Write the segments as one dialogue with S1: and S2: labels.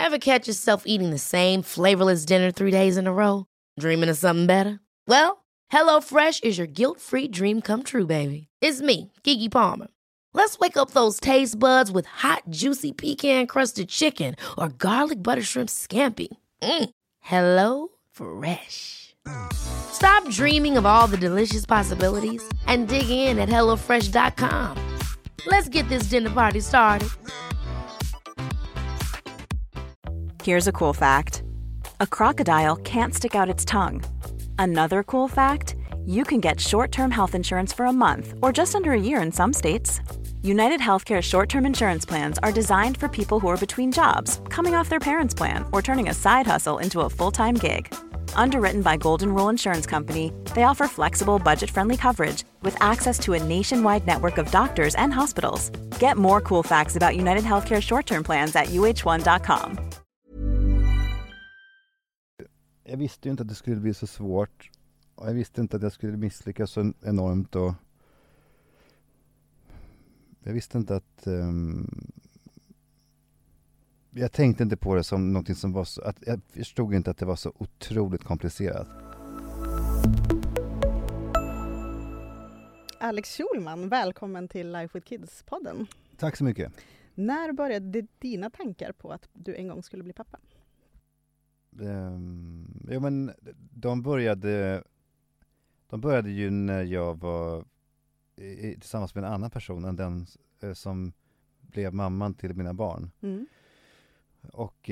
S1: Ever catch yourself eating the same flavorless dinner 3 days in a row? Dreaming of something better? Well, HelloFresh is your guilt-free dream come true, baby. It's me, Keke Palmer. Let's wake up those taste buds with hot, juicy pecan-crusted chicken or garlic butter shrimp scampi. Hello Fresh. Stop dreaming of all the delicious possibilities and dig in at HelloFresh.com. Let's get this dinner party started.
S2: Here's a cool fact. A crocodile can't stick out its tongue. Another cool fact, you can get short-term health insurance for a month or just under a year in some states. United Healthcare short-term insurance plans are designed for people who are between jobs, coming off their parents' plan, or turning a side hustle into a full-time gig. Underwritten by Golden Rule Insurance Company, they offer flexible, budget-friendly coverage with access to a nationwide network of doctors and hospitals. Get more cool facts about United Healthcare short-term plans at uh1.com.
S3: Jag visste ju inte att det skulle bli så svårt. Och jag visste inte att jag skulle misslyckas så enormt. Och jag visste inte att... jag tänkte inte på det som någonting som var så... jag förstod inte att det var så otroligt komplicerat.
S4: Alex Schulman, välkommen till Life with Kids-podden.
S3: Tack så mycket.
S4: När började dina tankar på att du en gång skulle bli pappa?
S3: Jo, men de började ju när jag var tillsammans med en annan person än den som blev mamman till mina barn. Och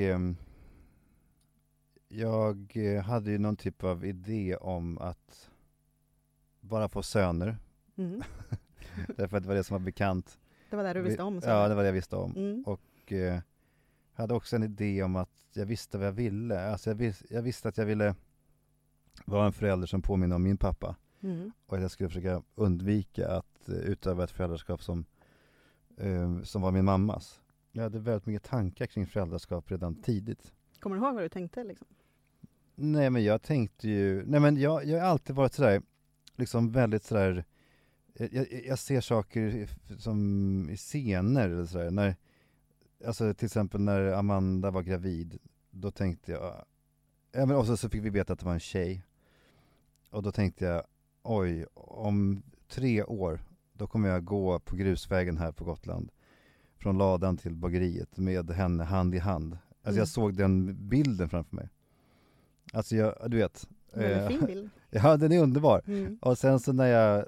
S3: jag hade ju någon typ av idé om att bara få söner. Därför att det var det som var bekant.
S4: Det var det du visste om?
S3: Ja, det var det jag visste om. Och hade också en idé om att jag visste vad jag ville. Alltså jag visste att jag ville vara en förälder som påminner om min pappa. Och att jag skulle försöka undvika att utöva ett föräldraskap som var min mammas. Jag hade väldigt mycket tankar kring föräldraskap redan tidigt.
S4: Kommer du ihåg vad du tänkte liksom?
S3: Nej, men jag tänkte ju... Nej, men jag har alltid varit sådär, liksom väldigt sådär... Jag ser saker som i scener eller sådär. Alltså till exempel när Amanda var gravid, då tänkte jag... Ja, men också så fick vi veta att det var en tjej. Och då tänkte jag, oj, om 3 år, då kommer jag gå på grusvägen här på Gotland. Från ladan till bageriet med henne hand i hand. Alltså jag såg den bilden framför mig. Alltså du vet.
S4: Det är en fin bild.
S3: Ja, den är underbar. Och sen så när jag...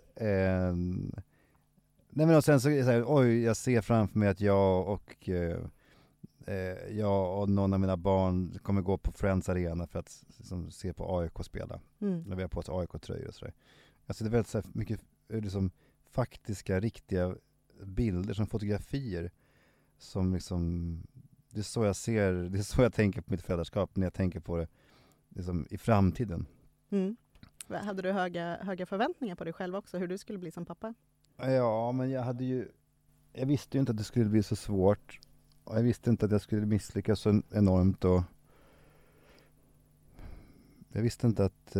S3: nej, men och sen så oj, jag ser framför mig att jag och någon av mina barn kommer gå på Friends Arena för att liksom, se på AIK spela. När vi har på oss AIK-tröjor och sådär. Alltså det är väldigt så här, mycket liksom, faktiska, riktiga bilder som fotografier som liksom, det är så jag ser, det är så jag tänker på mitt föräldraskap när jag tänker på det liksom, i framtiden.
S4: Hade du höga förväntningar på dig själv också, hur du skulle bli som pappa?
S3: Ja, men jag visste ju inte att det skulle bli så svårt. Och jag visste inte att jag skulle misslyckas så enormt. Och jag visste inte att...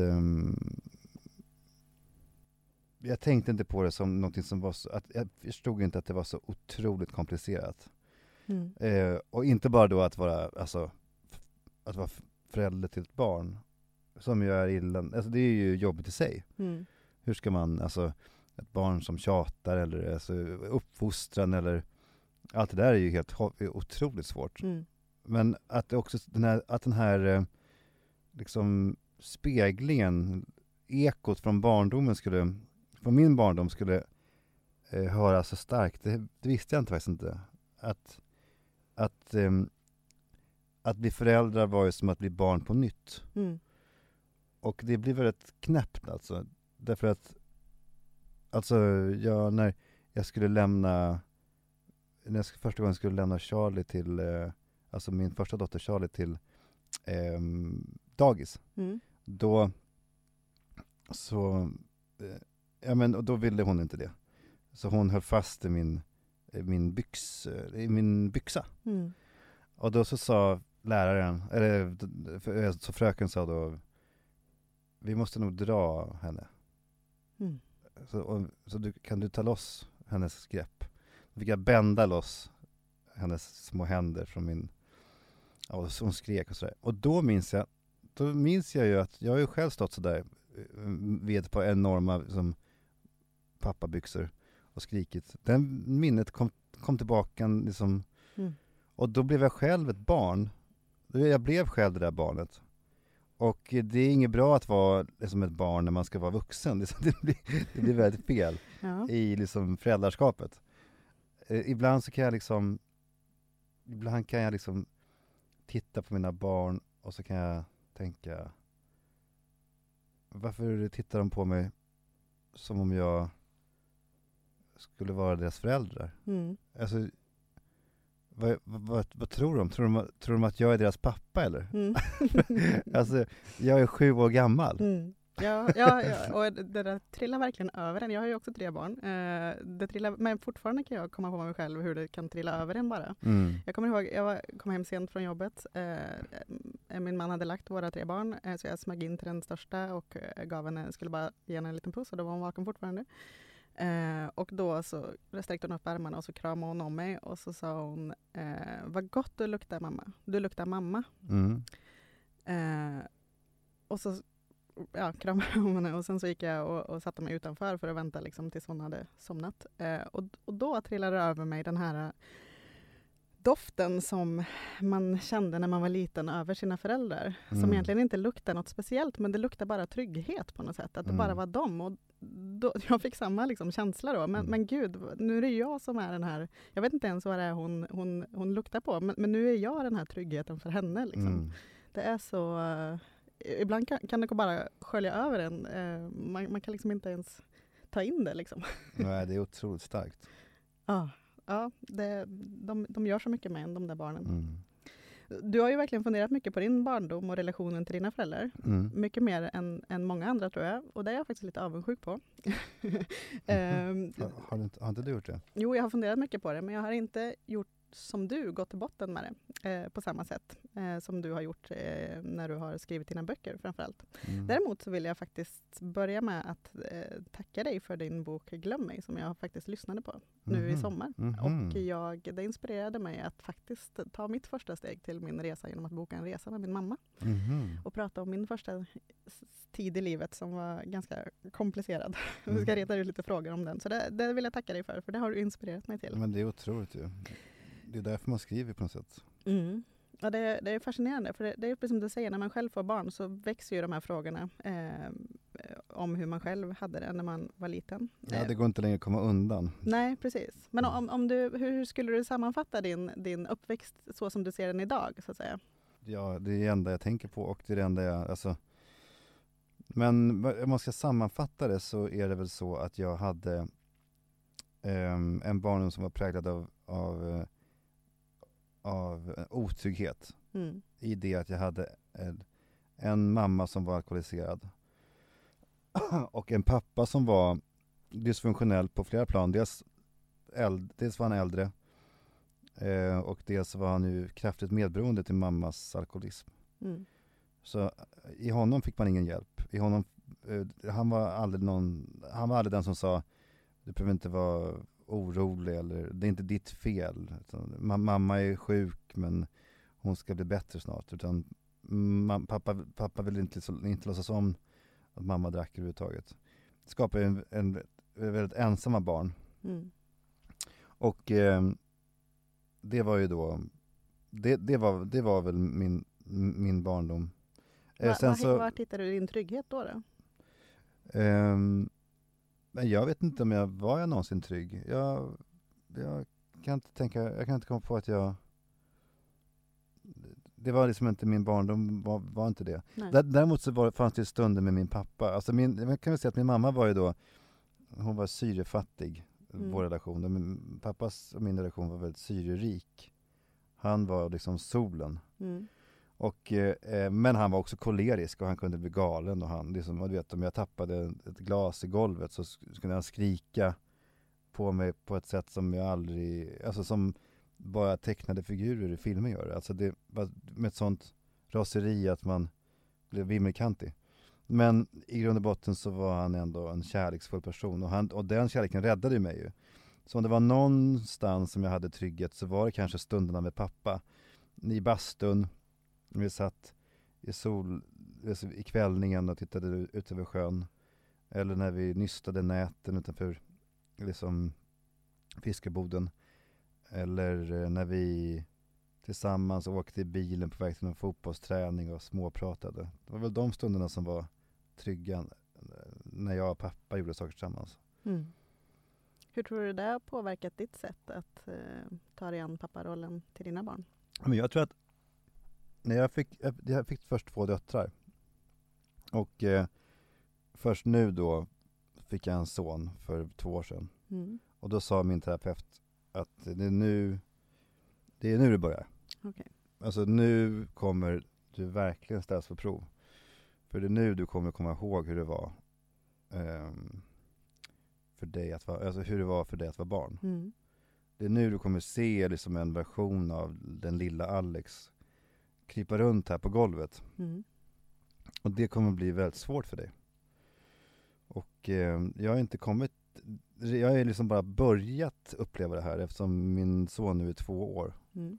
S3: jag tänkte inte på det som någonting som var så... jag förstod inte att det var så otroligt komplicerat. Och inte bara då att vara förälder till ett barn. Som ju är illa... Alltså det är ju jobbigt i sig. Hur ska man... Alltså, ett barn som tjatar eller alltså, uppfostran eller... Allt det där är ju helt otroligt svårt. Men att det också den här liksom speglingen, ekot från min barndom skulle höra så starkt. Det visste jag inte faktiskt inte. Att bli föräldrar var ju som att bli barn på nytt. Och det blir väldigt knäppt alltså. Därför att när jag skulle lämna... När jag första gången skulle lämna Charlie till... alltså min första dotter Charlie till dagis. Då... Så... och då ville hon inte det. Så hon höll fast i min byxa. Och då så sa läraren... så fröken sa då... Vi måste nog dra henne. Så kan du ta loss hennes grepp. Då fick jag bända loss hennes små händer från min och hon skrek och sådär. Och då minns jag ju att jag har ju själv stått sådär vid på enorma liksom, pappabyxor och skrikit. Den minnet kom tillbaka liksom, och då blev jag själv ett barn. Jag blev själv det där barnet. Och det är inget bra att vara liksom ett barn när man ska vara vuxen. Det blir väldigt fel i liksom föräldraskapet. Ibland kan jag liksom titta på mina barn och så kan jag tänka, varför tittar de på mig som om jag skulle vara deras föräldrar? Alltså, vad tror de? Tror de att jag är deras pappa eller? Alltså, jag är 7 år gammal.
S4: Ja, och det där trillar verkligen över en. Jag har ju också 3 barn. Men fortfarande kan jag komma på mig själv hur det kan trilla över en bara. Jag kommer ihåg, jag kom hem sent från jobbet. Min man hade lagt våra 3 barn, så jag smög in till den största och skulle bara ge henne en liten puss och då var hon vaken fortfarande. Och då så sträckte hon upp armarna och så kramade hon om mig och så sa hon, vad gott du luktar mamma. Du luktar mamma. Och så kramade om henne och sen så gick jag och satte mig utanför för att vänta liksom tills hon hade somnat. Och då trillade det över mig den här doften som man kände när man var liten över sina föräldrar. Som egentligen inte luktar något speciellt, men det luktar bara trygghet på något sätt. Att det bara var dem. Och då, jag fick samma liksom känsla då. Men gud, nu är det jag som är den här... Jag vet inte ens vad det är hon luktar på. Men nu är jag den här tryggheten för henne. Liksom. Det är så... Ibland kan det bara skölja över en. Man kan liksom inte ens ta in det. Liksom.
S3: Nej, det är otroligt starkt.
S4: Ja, de gör så mycket med en, de där barnen. Du har ju verkligen funderat mycket på din barndom och relationen till dina föräldrar. Mycket mer än många andra tror jag. Och det är jag faktiskt lite avundsjuk på.
S3: Har inte du gjort det?
S4: Jo, jag har funderat mycket på det. Men jag har inte gjort som du, gått till botten med det på samma sätt som du har gjort när du har skrivit dina böcker framförallt. Däremot så vill jag faktiskt börja med att tacka dig för din bok Glöm mig som jag faktiskt lyssnade på nu i sommar. Och det inspirerade mig att faktiskt ta mitt första steg till min resa genom att boka en resa med min mamma. Och prata om min första tid i livet som var ganska komplicerad. Vi ska reda ut lite frågor om den. Så det vill jag tacka dig för det har du inspirerat mig till.
S3: Men det är otroligt ju. Det är därför man skriver på något sätt.
S4: Ja, det är fascinerande. För det är precis som du säger, när man själv får barn så växer ju de här frågorna om hur man själv hade det när man var liten.
S3: Ja, det går inte längre att komma undan.
S4: Nej, precis. Men om hur skulle du sammanfatta din uppväxt så som du ser den idag, så att säga?
S3: Ja, det är det enda jag tänker på och det är det enda jag... Alltså, men om man ska sammanfatta det så är det väl så att jag hade en barndom som var präglad av otrygghet. I det att jag hade en mamma som var alkoholiserad och en pappa som var dysfunktionell på flera plan. Dels var han äldre och dels var han ju kraftigt medberoende till mammas alkoholism. Så i honom fick man ingen hjälp. I honom, han var aldrig den som sa du behöver inte vara orolig eller det är inte ditt fel. Mamma är sjuk men hon ska bli bättre snart. Utan pappa vill inte låtsas om att mamma drack överhuvudtaget. Det skapar en väldigt ensamma barn. Och det var ju då det var väl min barndom.
S4: Var hittade du din trygghet då?
S3: Men jag vet inte om jag någonsin trygg. Jag kan inte komma på att det var liksom inte min barndom, var inte det. Däremot så fanns det stunder med min pappa. Alltså man kan väl säga att min mamma var ju då, hon var syrefattig, vår relation. Min pappas och min relation var väldigt syrerik. Han var liksom solen. Och, men han var också kolerisk och han kunde bli galen. Och han, liksom, du vet, om jag tappade ett glas i golvet så skulle han skrika på mig på ett sätt som jag aldrig, alltså som bara tecknade figurer i filmer gör. Alltså det var med ett sånt raseri att man blev vimmelkantig. Men i grund och botten så var han ändå en kärleksfull person och den kärleken räddade mig ju. Så om det var någonstans som jag hade trygghet så var det kanske stunderna med pappa. i bastun. Vi satt i kvällningen och tittade ut över sjön. Eller när vi nystade näten utanför liksom fiskeboden. Eller när vi tillsammans åkte i bilen på väg till en fotbollsträning och småpratade. Det var väl de stunderna som var trygga när jag och pappa gjorde saker tillsammans.
S4: Mm. Hur tror du det har påverkat ditt sätt att ta dig an papparollen till dina barn?
S3: Men jag tror att när jag fick först 2 döttrar och först nu då fick jag en son för 2 år sedan.
S4: Mm.
S3: Och då sa min terapeut att det är nu det börjar.
S4: Okay.
S3: Alltså nu kommer du verkligen ställas på prov. För det är nu du kommer komma ihåg hur det var för dig att vara, alltså hur det var för dig att vara barn.
S4: Mm.
S3: Det är nu du kommer se liksom en version av den lilla Alex krypa runt här på golvet.
S4: Mm.
S3: Och det kommer bli väldigt svårt för dig. Och jag har inte kommit, jag har liksom bara börjat uppleva det här eftersom min son nu är 2 år.
S4: Mm.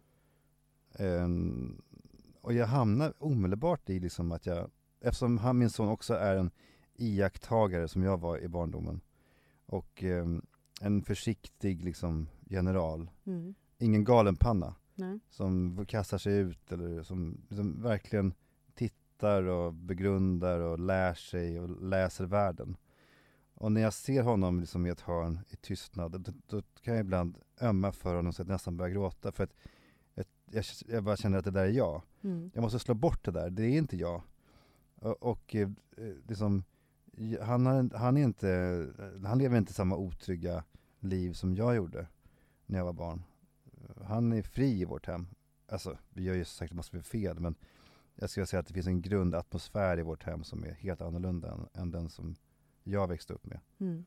S3: Och jag hamnar omedelbart i liksom att eftersom min son också är en iakttagare som jag var i barndomen. Och en försiktig liksom general.
S4: Mm.
S3: Ingen galenpanna.
S4: Nej.
S3: Som kastar sig ut eller som liksom verkligen tittar och begrundar och lär sig och läser världen. Och när jag ser honom liksom i ett hörn i tystnad, då kan jag ibland ömma för honom så att jag nästan börjar gråta. För att jag bara känner att det där är jag.
S4: Mm.
S3: Jag måste slå bort det där, det är inte jag. Och liksom, han lever inte samma otrygga liv som jag gjorde när jag var barn. Han är fri i vårt hem. Alltså, vi gör ju säkert massor med fel, men jag skulle säga att det finns en grundatmosfär i vårt hem som är helt annorlunda än den som jag växte upp med.
S4: Mm.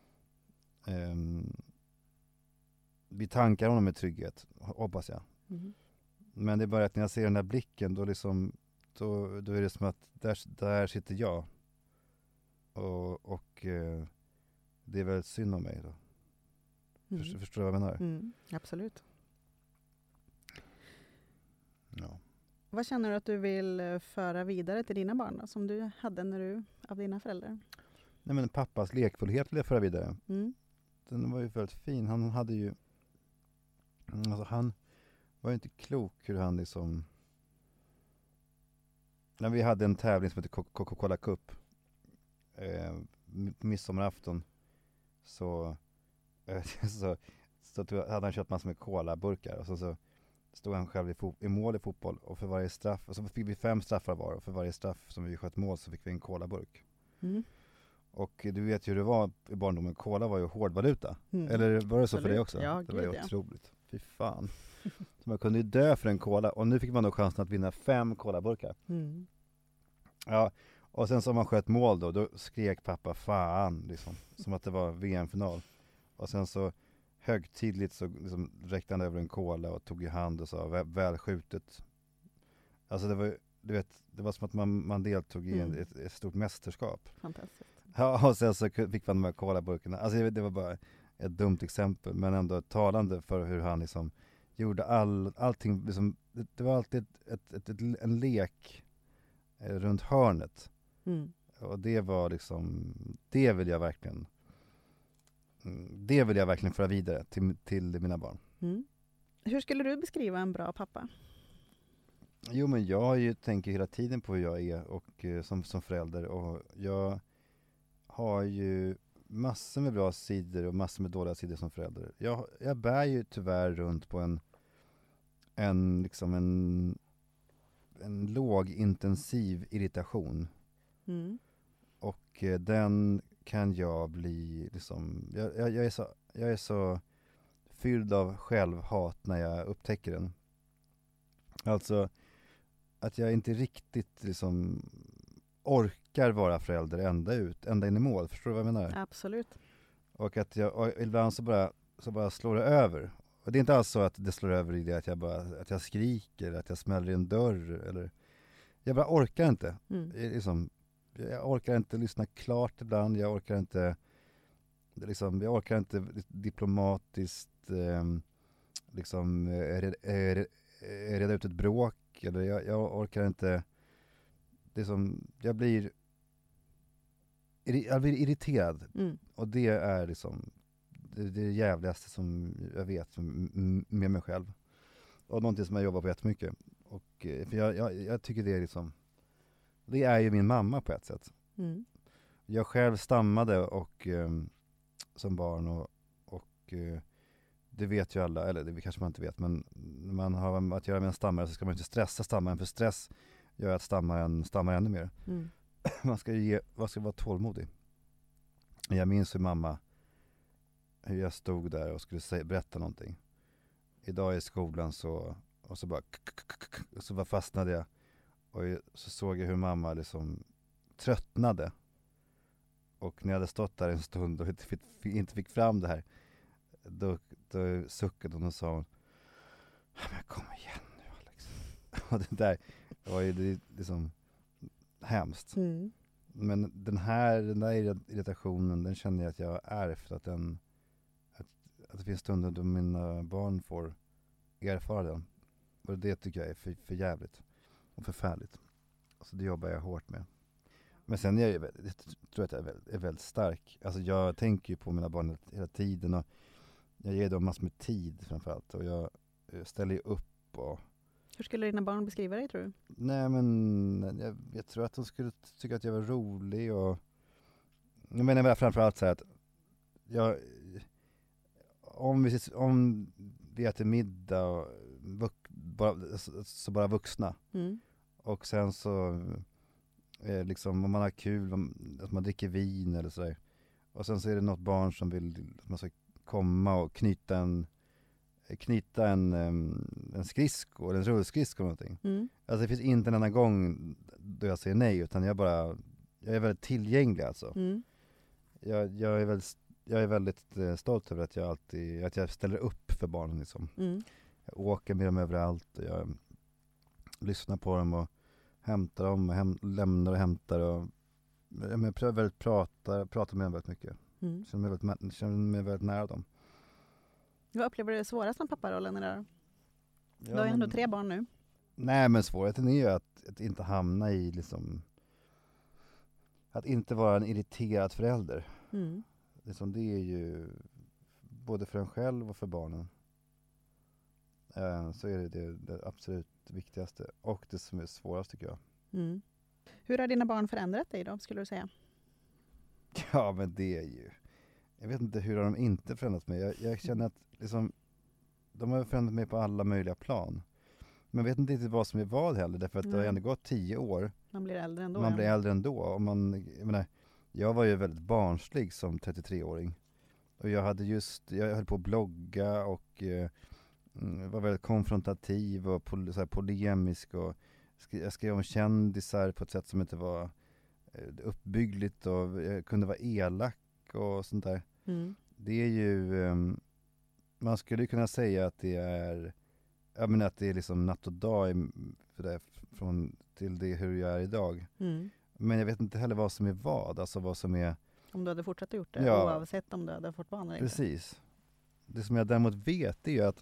S3: Vi tankar honom med trygghet, hoppas jag.
S4: Mm.
S3: Men det är bara att när jag ser den där blicken, då är det som att där sitter jag. Och det är väldigt synd om mig då.
S4: Mm.
S3: Förstår du vad jag menar?
S4: Mm. Absolut.
S3: Ja.
S4: Vad känner du att du vill föra vidare till dina barn då, som du hade av dina föräldrar?
S3: Nej, men pappas lekfullhet vill jag föra vidare.
S4: Mm.
S3: Den var ju väldigt fin. Han hade ju, alltså han var ju inte klok hur han liksom, när vi hade en tävling som heter Coca-Cola Cup midsommarafton så hade han köpt massor med colaburkar och så stod han själv i mål i fotboll och för varje straff, och så fick vi 5 straffar var, och för varje straff som vi sköt mål så fick vi en colaburk.
S4: Mm.
S3: Och du vet ju hur det var i barndomen, cola var ju hårdvaluta.
S4: Mm.
S3: Eller var det så
S4: Absolut.
S3: för dig också?
S4: Ja,
S3: det var ju
S4: gud, ja.
S3: otroligt. Fy fan. Så man kunde ju dö för en cola, och nu fick man då chansen att vinna 5 colaburkar.
S4: Mm.
S3: Ja, och sen så man sköt mål då skrek pappa fan liksom, som att det var VM-final. Och sen så högtidligt så liksom räckte han över en cola och tog i hand och sa väl skjutet. Alltså det var, du vet, det var som att man deltog i ett stort mästerskap.
S4: Fantastiskt.
S3: Ja, och sen så fick man de här colaburkarna. Alltså det var bara ett dumt exempel, men ändå talande för hur han liksom gjorde allting liksom, det var alltid en lek runt hörnet.
S4: Mm.
S3: Och det var liksom, det vill jag verkligen föra vidare till mina barn.
S4: Mm. Hur skulle du beskriva en bra pappa?
S3: Jo, men jag tänker hela tiden på hur jag är och som förälder, och jag har ju massor med bra sidor och massor med dåliga sidor som förälder. Jag bär ju tyvärr runt på en lågintensiv irritation.
S4: Mm.
S3: Och den kan jag bli liksom, jag är så fylld av självhat när jag upptäcker den. Alltså att jag inte riktigt liksom orkar vara förälder ända in i mål. Förstår du vad jag menar?
S4: Absolut.
S3: Och att jag ibland så bara slår det över. Och det är inte alls så att det slår över i det att jag skriker, att jag smäller i en dörr, eller jag bara orkar inte.
S4: Mm.
S3: Liksom, jag orkar inte lyssna klart ibland. Jag orkar inte diplomatiskt liksom reda ut ett bråk, eller jag orkar inte. Det är som, jag blir irriterad. Och det är liksom det jävligaste som jag vet med mig själv. Och någonting som jag jobbar på jättemycket. Och för jag tycker det är liksom, det är ju min mamma på ett sätt. Jag själv stammade och som barn och det vet ju alla, eller det kanske man inte vet, men när man har att göra med en stammare så ska man inte stressa stammaren, för stress gör att stammaren stammar ännu mer. Man ska vara tålmodig. Jag minns hur jag stod där och skulle berätta någonting. Idag i skolan så bara fastnade jag, och så såg jag hur mamma liksom tröttnade. Och när jag hade stått där en stund och inte fick fram det här, då suckade hon och sa hon, men kom igen nu Alex. Och det där var ju liksom hemskt. Men den där irritationen, den känner jag att jag har ärvt, att det finns stunder då mina barn får erfara den. Och det tycker jag är för jävligt och förfärligt. Så det jobbar jag hårt med. Men sen är jag tror att jag är väldigt stark. Alltså jag tänker ju på mina barn hela tiden, och jag ger dem massor med tid framförallt, och jag ställer ju upp. Och
S4: hur skulle dina barn beskriva dig, tror du?
S3: Nej, men jag tror att de skulle tycka att jag var rolig, och jag menar framförallt så här att om vi äter middag och bara vuxna, och sen så liksom om man har kul, att man dricker vin eller sådär, och sen så är det något barn som vill att man ska komma och knyta en skridsko eller en rullskridsko eller någonting. Alltså det finns inte en annan gång då jag säger nej, utan jag är väldigt tillgänglig alltså. Jag är väldigt stolt över att jag ställer upp för barnen liksom. Jag åker med dem överallt, och jag lyssnar på dem och hämtar dem och lämnar och hämtar, och jag pratar med dem väldigt mycket. Känner mig väldigt nära dem.
S4: Vad upplever du svårast med papparollen idag? Du har ju ändå 3 barn nu.
S3: Nej, men svårigheten är ju att inte hamna i liksom, att inte vara en irriterad förälder. Liksom, det är ju både för en själv och för barnen. Så är det absolut viktigaste, och det som är svårast tycker jag.
S4: Hur har dina barn förändrat dig då, skulle du säga?
S3: Ja, men det är ju, jag vet inte hur de inte förändrat mig. Jag känner att liksom, de har förändrat mig på alla möjliga plan. Men jag vet inte riktigt vad som är vad heller, därför att det har ändå gått 10 år.
S4: Man blir äldre ändå.
S3: Man blir äldre ändå. Och jag var ju väldigt barnslig som 33-åring. Och jag höll på att blogga och var väldigt konfrontativ och så här polemisk, och jag skrev om kändisar på ett sätt som inte var uppbyggligt, och jag kunde vara elak och sånt där. Det är ju man skulle kunna säga att det är att det är liksom natt och dag för det, från till det hur jag är idag. Men jag vet inte heller vad som är vad, alltså vad som är,
S4: om du hade fortsatt gjort det, oavsett om du hade fått barn eller inte.
S3: Precis. Det som jag däremot vet är att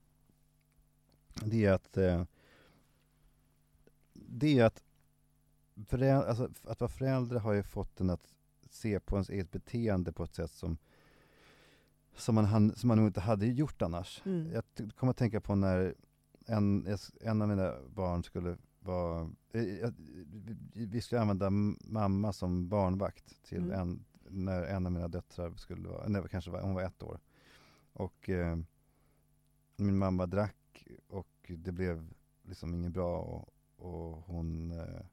S3: att vara förälder har ju fått en att se på ens eget beteende på ett sätt som man nog inte hade gjort annars. Jag kommer att tänka på när en av mina barn skulle vara, vi skulle använda mamma som barnvakt till när en av mina döttrar skulle vara, hon var 1 år. Och min mamma drack, och det blev liksom inget bra, och hon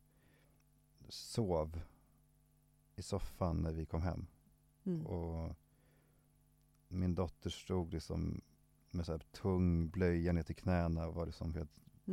S3: sov i soffan när vi kom hem. Och min dotter stod liksom med så här tung blöja ner till knäna och var liksom helt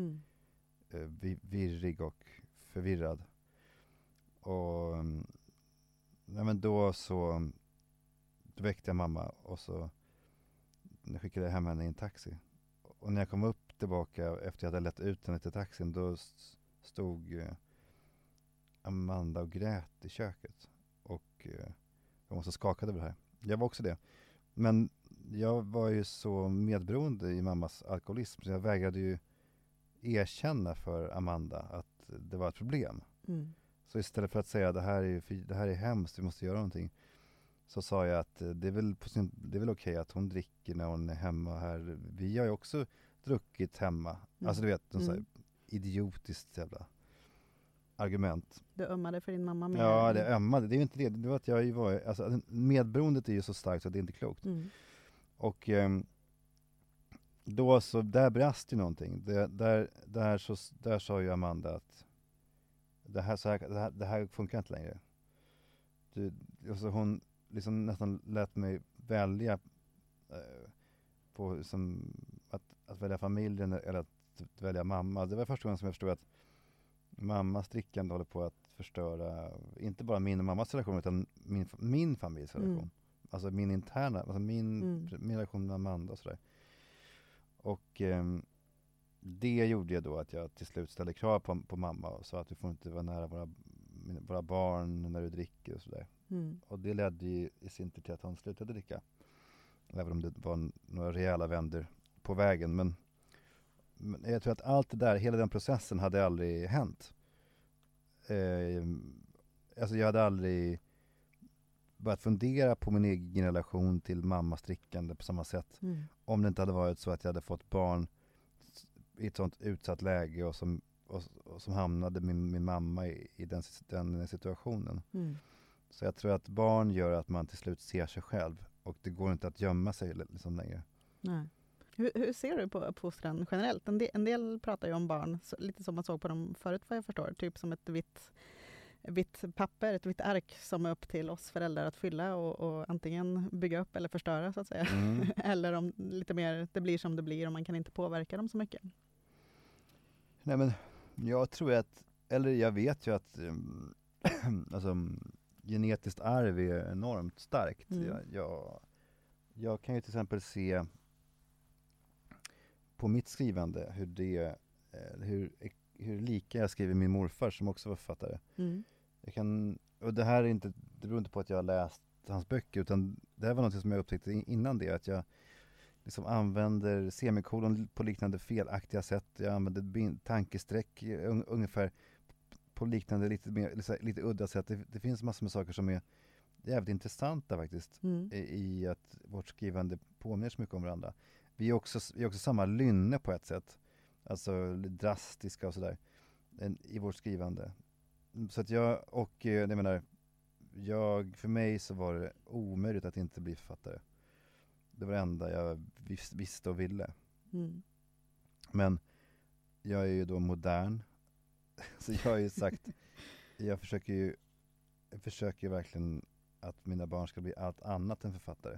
S3: virrig och förvirrad. Och men då väckte jag mamma, och så skickade jag hem henne i en taxi. Och när jag kom upp tillbaka efter jag hade lett ut henne till taxin, då stod Amanda och grät i köket. Och jag var så skakad över det här. Jag var också det. Men jag var ju så medberoende i mammas alkoholism, så jag vägrade ju erkänna för Amanda att det var ett problem.
S4: Mm.
S3: Så istället för att säga det här är hemskt, vi måste göra någonting, så sa jag att det är väl okej att hon dricker när hon är hemma här. Vi har ju också druckit hemma. Alltså du vet, en sån här idiotiskt jävla argument.
S4: Du ömmade för din mamma mer?
S3: Ja, det ömmade. Det är ju inte det. Det var att jag ju var... Alltså, medberoendet är ju så starkt så att det är inte klokt.
S4: Mm.
S3: Och då så, där brast ju någonting. Där sa ju Amanda att det här funkar inte längre. Alltså hon liksom nästan lät mig välja på som att välja familjen eller att välja mamma. Det var första gången som jag förstod att mammas drickande håller på att förstöra inte bara min och mammas relation utan min familjs relation. Alltså min interna, alltså min relation med Amanda och sådär. Och det gjorde jag då att jag till slut ställde krav på mamma och sa att du får inte vara nära våra barn när du dricker och sådär. Och det ledde ju i sin tur till att hon slutade dricka. Även om det var några rejäla vänder på vägen. Men jag tror att allt det där, hela den processen hade aldrig hänt. Alltså jag hade aldrig börjat fundera på min egen relation till mammas drickande på samma sätt. Om det inte hade varit så att jag hade fått barn i ett sånt utsatt läge och som hamnade min mamma i den situationen. Så jag tror att barn gör att man till slut ser sig själv och det går inte att gömma sig liksom längre.
S4: Nej. Hur ser du på uppfostran generellt? En del pratar ju om barn lite som man såg på dem förut vad jag förstår. Typ som ett vitt papper, ett vitt ark som är upp till oss föräldrar att fylla och antingen bygga upp eller förstöra så att säga. Eller om lite mer det blir som det blir och man kan inte påverka dem så mycket. Nej
S3: men jag tror jag vet ju att alltså genetiskt arv är enormt starkt. Jag kan ju till exempel se på mitt skrivande hur lika jag skriver min morfar som också var författare. Och det beror inte på att jag har läst hans böcker utan det här var något som jag upptäckte innan det, att jag liksom använder semikolon på liknande felaktiga sätt. Jag använder tankesträck ungefär på liknande lite udda sätt. Det finns massor med saker som är jävligt intressanta faktiskt i att vårt skrivande påminner så mycket om varandra. Vi är också samma lynne på ett sätt. Alltså drastiska och sådär i vårt skrivande. Så att för mig så var det omöjligt att inte bli författare. Det var det enda jag visste och ville. Men jag är ju då modern. Så jag har ju sagt, jag försöker verkligen att mina barn ska bli allt annat än författare.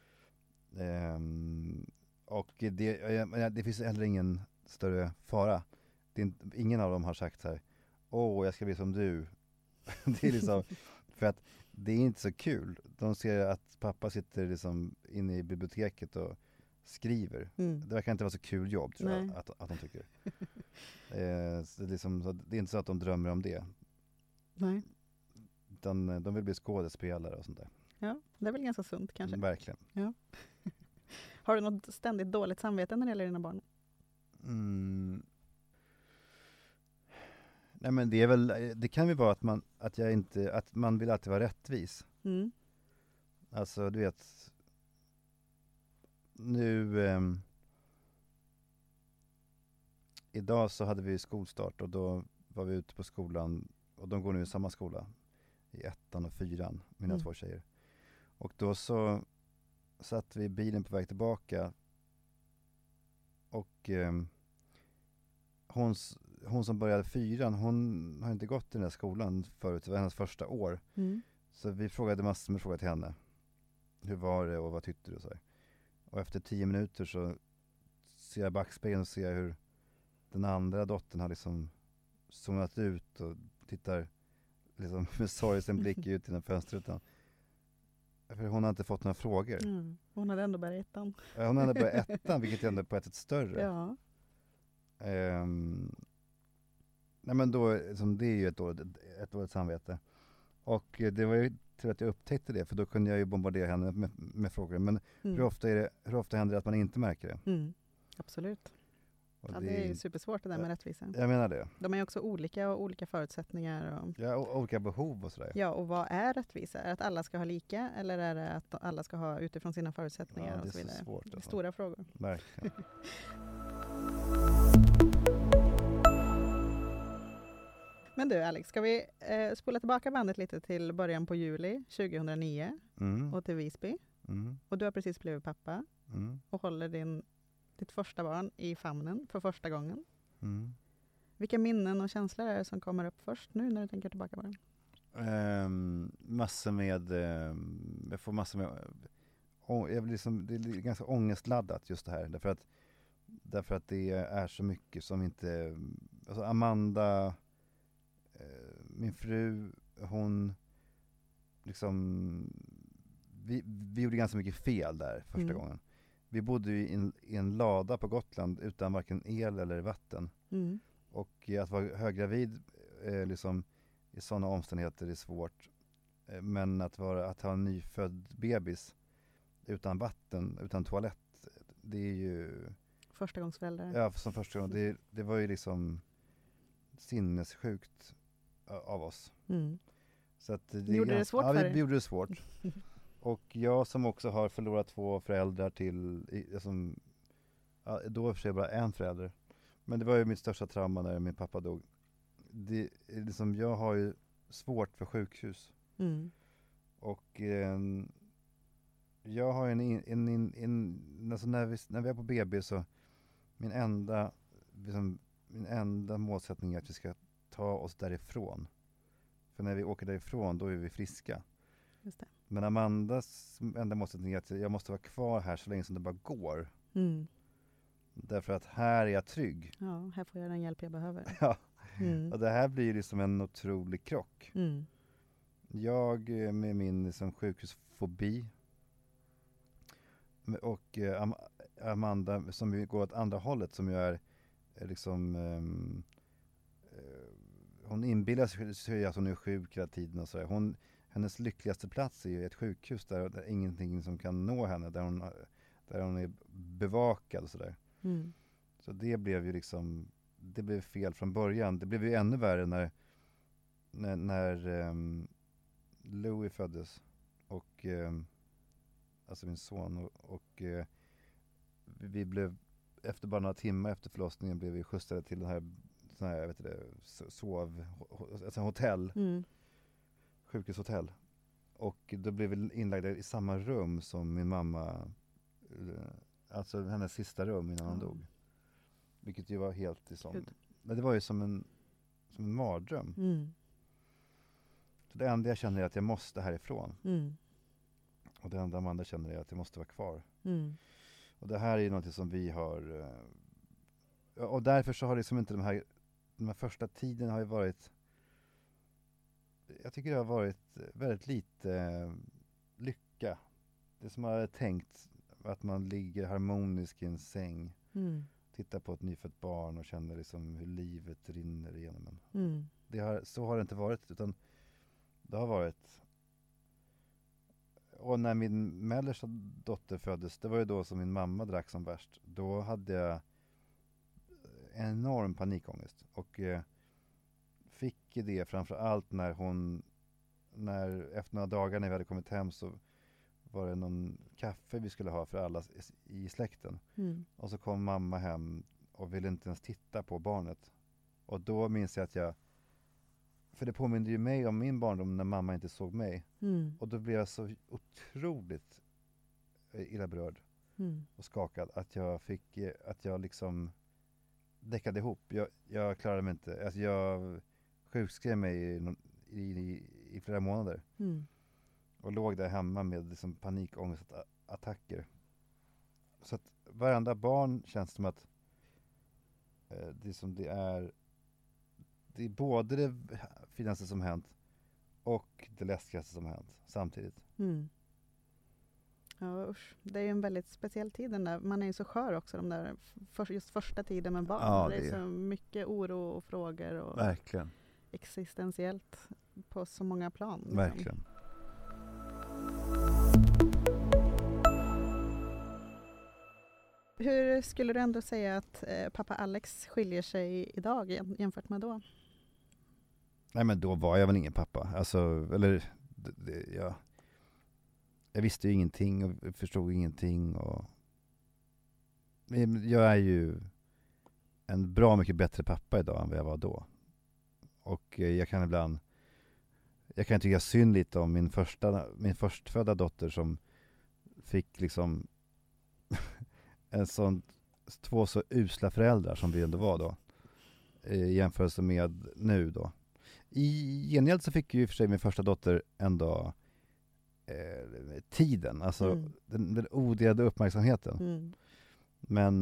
S3: Och det finns heller ingen större fara. Ingen av dem har sagt så här: jag ska bli som du. Det är liksom, för att det är inte så kul. De ser att pappa sitter liksom inne i biblioteket och skriver. Det verkar inte vara så kul jobb tror jag att de tycker. Så det är inte så att de drömmer om det.
S4: Nej.
S3: Utan de vill bli skådespelare och sånt där.
S4: Ja, det är väl ganska sunt kanske.
S3: Verkligen.
S4: Ja. Har du något ständigt dåligt samvete när det gäller dina barn?
S3: Nej men det kan ju vara att man vill alltid vara rättvis. Alltså du vet nu idag så hade vi skolstart och då var vi ute på skolan och de går nu i samma skola i 1:an och 4:an, mina två tjejer. Och då så satt vi i bilen på väg tillbaka och hon som började 4:an, hon har inte gått i den här skolan förut, det var hennes första år. Så vi frågade massor med frågor till henne. Hur var det och vad tyckte du och så här. Och efter 10 minuter så ser jag backspegeln och ser hur den andra dottern har liksom zonat ut och tittar liksom med sorgsen blick ut genom fönstret. För hon har inte fått några frågor.
S4: Hon hade ändå börjat 1:an.
S3: Hon hade börjat 1:an, vilket är ändå på ett sätt större.
S4: Ja.
S3: Nej men då, liksom, det är ju ett dåligt samvete. Och det var ju till att jag upptäckte det, för då kunde jag ju bombardera henne med frågor. Men hur ofta händer det att man inte märker det?
S4: Absolut.
S3: Och
S4: Ja, det är ju supersvårt det där med rättvisa.
S3: Jag menar det.
S4: De är ju också olika och olika förutsättningar. Och,
S3: Ja, och olika behov och sådär.
S4: ja, och vad är rättvisa? Är det att alla ska ha lika eller är det att alla ska ha utifrån sina förutsättningar
S3: Ja, det är
S4: och så vidare?
S3: så svårt.
S4: Det är
S3: Alltså.
S4: stora frågor.
S3: Verkligen.
S4: Men du Alex, ska vi spola tillbaka bandet lite till början på juli 2009 och till Visby. Och du har precis blivit pappa och håller ditt första barn i famnen för första gången. Vilka minnen och känslor är det som kommer upp först nu när du tänker tillbaka på det?
S3: Massor med jag får massor med det är ganska ångestladdat just det här därför att det är så mycket som inte, alltså Amanda, min fru, hon liksom vi gjorde ganska mycket fel där första gången. Vi bodde ju i en lada på Gotland utan varken el eller vatten. Och att vara höggravid liksom i sådana omständigheter är svårt. Men att ha en nyfödd bebis utan vatten, utan toalett, det är ju...
S4: Förstagångsföräldrar.
S3: Ja, som första gång. Det var ju liksom sinnessjukt av oss. Så att
S4: det gjorde det svårt för dig?
S3: Ja, vi gjorde det svårt. Och jag som också har förlorat 2 föräldrar då för sig bara en förälder. Men det var ju mitt största trauma när min pappa dog. Jag har ju svårt för sjukhus. Och jag har alltså när vi är på BB så min enda målsättning är att vi ska ta oss därifrån. För när vi åker därifrån då är vi friska.
S4: Just det.
S3: Men Amandas enda målsättning är att jag måste vara kvar här så länge som det bara går. Därför att här är jag trygg.
S4: Ja, här får jag den hjälp jag behöver.
S3: Ja. Och det här blir liksom en otrolig krock. Jag med min liksom, sjukhusfobi och Amanda som går åt andra hållet som ju är liksom hon inbillar sig att hon är sjuk hela tiden och sådär. Hennes lyckligaste plats är ju ett sjukhus där ingenting som kan nå henne, där hon är bevakad och sådär. Så det blev ju liksom, det blev fel från början. Det blev ju ännu värre när Louis föddes och alltså min son och vi blev efter bara några timmar efter förlossningen blev vi skjutsade till den här hotell, sjukhushotell, och då blev vi inlagda i samma rum som min mamma, alltså hennes sista rum innan hon dog, vilket ju var helt men det var ju som en mardröm. Så det enda jag känner är att jag måste härifrån. Och det enda Amanda känner är att jag måste vara kvar. Och det här är ju något som vi har och därför så har liksom inte de här första tiden har ju varit, jag tycker det har varit väldigt lite lycka. Det som jag hade tänkt att man ligger harmonisk i en säng, tittar på ett nyfött barn och känner liksom hur livet rinner igenom en. Så har det inte varit, utan det har varit. Och när min mellersta dotter föddes, det var ju då som min mamma drack som värst. Då hade jag enorm panikångest och fick det framför allt när efter några dagar när vi hade kommit hem så var det någon kaffe vi skulle ha för alla i släkten. Och så kom mamma hem och ville inte ens titta på barnet. Och då minns jag att för det påminner ju mig om min barndom när mamma inte såg mig. Och då blev jag så otroligt illa berörd och skakad att jag liksom däckade ihop. Jag klarade mig inte. Alltså jag sjukskrev mig i flera månader. Och låg där hemma med liksom panikångestattacker. Så att varenda barn känns som att det är både det finaste som hänt och det läskigaste som hänt samtidigt.
S4: Ja, usch. Det är en väldigt speciell tid den där. Man är ju så skör också de där just första tiden med barn.
S3: Ja,
S4: det är så mycket oro och frågor och
S3: verkligen
S4: existentiellt på så många plan. Liksom.
S3: Verkligen.
S4: Hur skulle du ändå säga att pappa Alex skiljer sig idag jämfört med då?
S3: Nej, men då var jag väl ingen pappa. Alltså, eller jag visste ju ingenting och förstod ingenting. Och jag är ju en bra mycket bättre pappa idag än vad jag var då. Och jag kan tycka synd lite om min förstfödda dotter som fick liksom två så usla föräldrar som vi ändå var då. I jämförelse med nu då. I gengäld så fick ju i och för sig min första dotter ändå tiden. Alltså den odelade uppmärksamheten. Men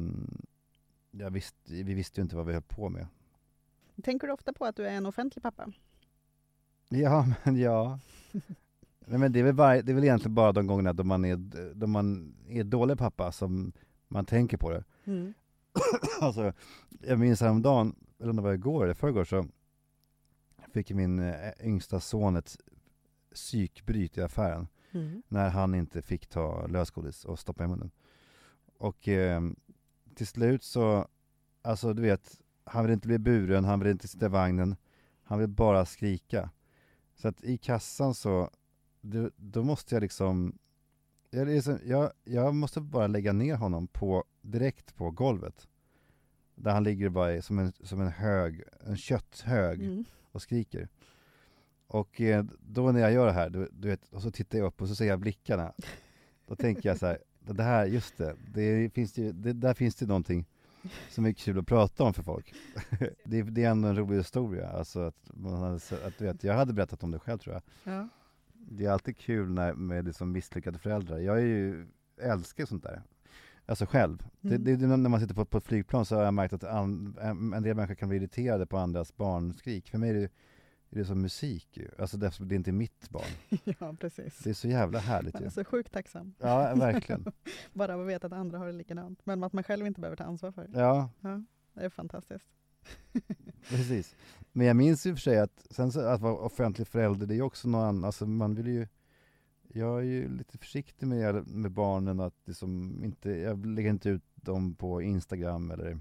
S3: vi visste ju inte vad vi höll på med.
S4: Tänker du ofta på att du är en offentlig pappa?
S3: Ja, men ja. Nej, men det är väl egentligen bara de gångerna då man är dålig pappa som man tänker på det. Alltså, jag minns häromdagen, eller det var igår eller förrgår, så fick min yngsta son ett psykbryt i affären när han inte fick ta lösgodis och stoppa i munnen. Och till slut så, alltså du vet, han vill inte bli buren, han vill inte sitta i vagnen, han vill bara skrika. Så att i kassan så, då måste jag liksom, jag måste bara lägga ner honom direkt på golvet. Där han ligger bara som en kötthög och skriker. Och då när jag gör det här, du vet, och så tittar jag upp och så ser jag blickarna. Då tänker jag så här, det här, just där finns det någonting som är kul att prata om för folk. Det är ändå en rolig historia. Alltså att du vet, jag hade berättat om det själv, tror jag.
S4: Ja.
S3: Det är alltid kul med liksom misslyckade föräldrar. Jag älskar sånt där. Alltså själv. Det är när man sitter på ett flygplan, så har jag märkt att en del människor kan bli irriterade på andras barnskrik. För mig är det som musik ju. Alltså det är inte mitt barn.
S4: Ja, precis.
S3: Det är så jävla härligt
S4: Man
S3: ju.
S4: är så sjukt tacksam.
S3: Ja, verkligen.
S4: Bara att veta att andra har det likadant. Men att man själv inte behöver ta ansvar för det.
S3: Ja.
S4: Det är fantastiskt.
S3: Precis. Men jag minns ju för sig att att vara offentlig förälder, det är ju också någon annan. Alltså man vill ju, jag är ju lite försiktig med barnen, att liksom jag lägger inte ut dem på Instagram eller.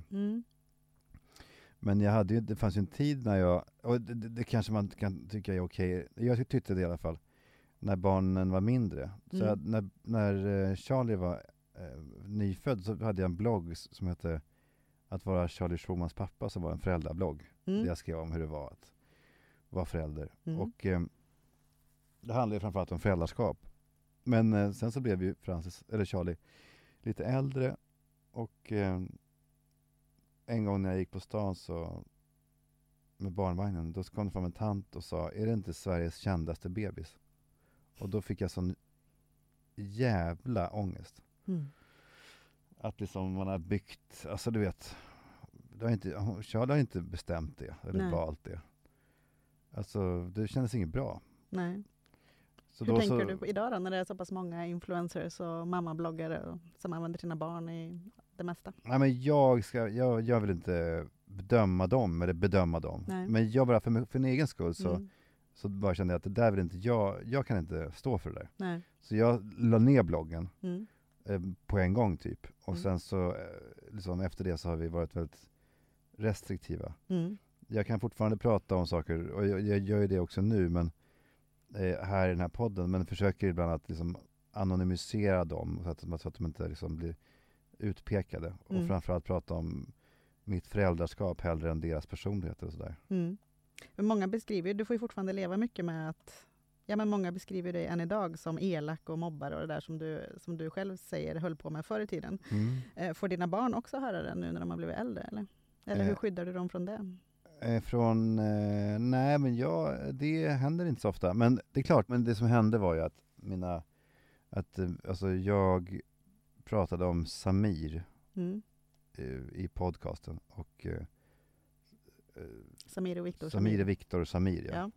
S3: Men det fanns ju en tid när jag, och det kanske man kan tycka är okej. Jag tyckte det i alla fall, när barnen var mindre. Så när Charlie var nyfödd, så hade jag en blogg som hette Att vara Charlie Schumans pappa, som var en föräldrablogg. Där jag skrev om hur det var att vara förälder. Och det handlade ju framförallt om föräldraskap. Men sen så blev ju Charlie lite äldre, och en gång när jag gick på stan så med barnvagnen, då kom det fram en tant och sa, är det inte Sveriges kändaste bebis? Och då fick jag sån jävla ångest. Att liksom man har byggt, alltså du vet, Charlie har inte bestämt det eller valt det. Alltså det kändes inget bra.
S4: Nej.
S3: Så
S4: hur tänker du på idag då, när det är så pass många influencers och mammabloggare som använder sina barn i det mesta?
S3: Nej, men jag vill inte bedöma dem. Nej. Men jag bara för min egen skull så bara kände jag att det där vill inte jag kan inte stå för det där.
S4: Nej.
S3: Så jag la ner bloggen på en gång typ. Och sen så liksom efter det så har vi varit väldigt restriktiva. Jag kan fortfarande prata om saker, och jag gör ju det också nu, men här i den här podden, men försöker ibland att liksom anonymisera dem så att de inte liksom blir utpekade, och framförallt prata om mitt föräldraskap hellre än deras personligheter och sådär.
S4: Men många beskriver, du får ju fortfarande leva mycket med att, men många beskriver dig än idag som elak och mobbar och det där som du själv säger höll på med förr i tiden. Får dina barn också höra det nu när de har blivit äldre, eller hur skyddar du dem från det?
S3: Nej, men det händer inte så ofta. Men det är klart, men det som hände var ju att jag pratade om Samir i podcasten, och
S4: Samir och Viktor.
S3: Samir, Viktor och Samir, ja.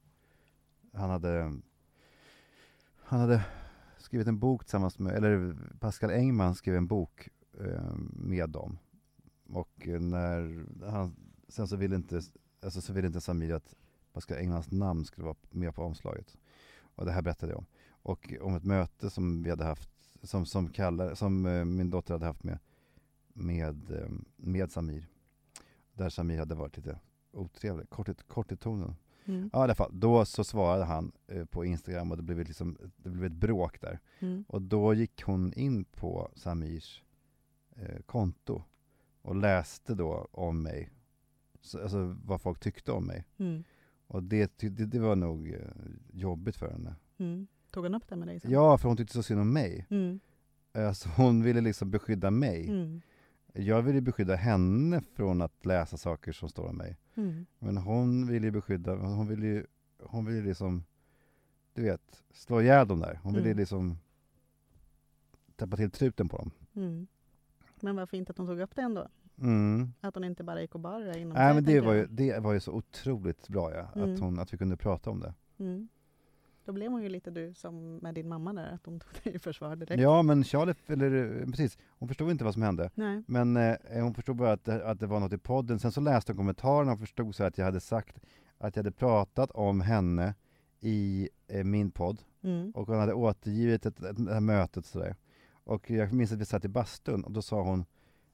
S3: Han hade skrivit en bok tillsammans med, eller Pascal Engman skrev en bok med dem. Och sen så ville inte Samir att Pascal Engmans namn skulle vara med på omslaget. Och det här berättade jag om. Och om ett möte som vi hade haft, som min dotter hade haft med med Samir. Där Samir hade varit lite otrevlig, kort i tonen.
S4: Mm.
S3: Ja, i alla fall, då så svarade han på Instagram och det blev ett bråk där.
S4: Mm.
S3: Och då gick hon in på Samirs konto och läste då om mig. Alltså vad folk tyckte om mig.
S4: Mm.
S3: Och det var nog jobbigt för henne.
S4: Mm. Tog hon upp det med dig sen?
S3: Ja, för hon tyckte så synd om mig.
S4: Mm.
S3: Alltså hon ville liksom beskydda mig.
S4: Mm.
S3: Jag ville beskydda henne från att läsa saker som står om mig.
S4: Mm.
S3: Men hon ville beskydda, hon ville liksom, du vet, slå ihjäl dem där. Hon ville liksom täppa till truten på dem.
S4: Mm. Men vad fint att hon tog upp det ändå.
S3: Mm.
S4: Att hon inte bara gick och bar det inom
S3: Nej,
S4: sig,
S3: men
S4: tänker
S3: det var ju så otroligt bra, ja, att vi kunde prata om det.
S4: Mm. Då blev hon ju lite du som med din mamma där, att hon tog dig i försvar direkt.
S3: Ja, men Charlie, precis, hon förstod inte vad som hände.
S4: Nej.
S3: Men hon förstod bara att det var något i podden. Sen så läste hon kommentarerna och förstod så att jag hade sagt att jag hade pratat om henne i min podd.
S4: Mm.
S3: Och hon hade återgivit det här mötet sådär. Och jag minns att vi satt i bastun och då sa hon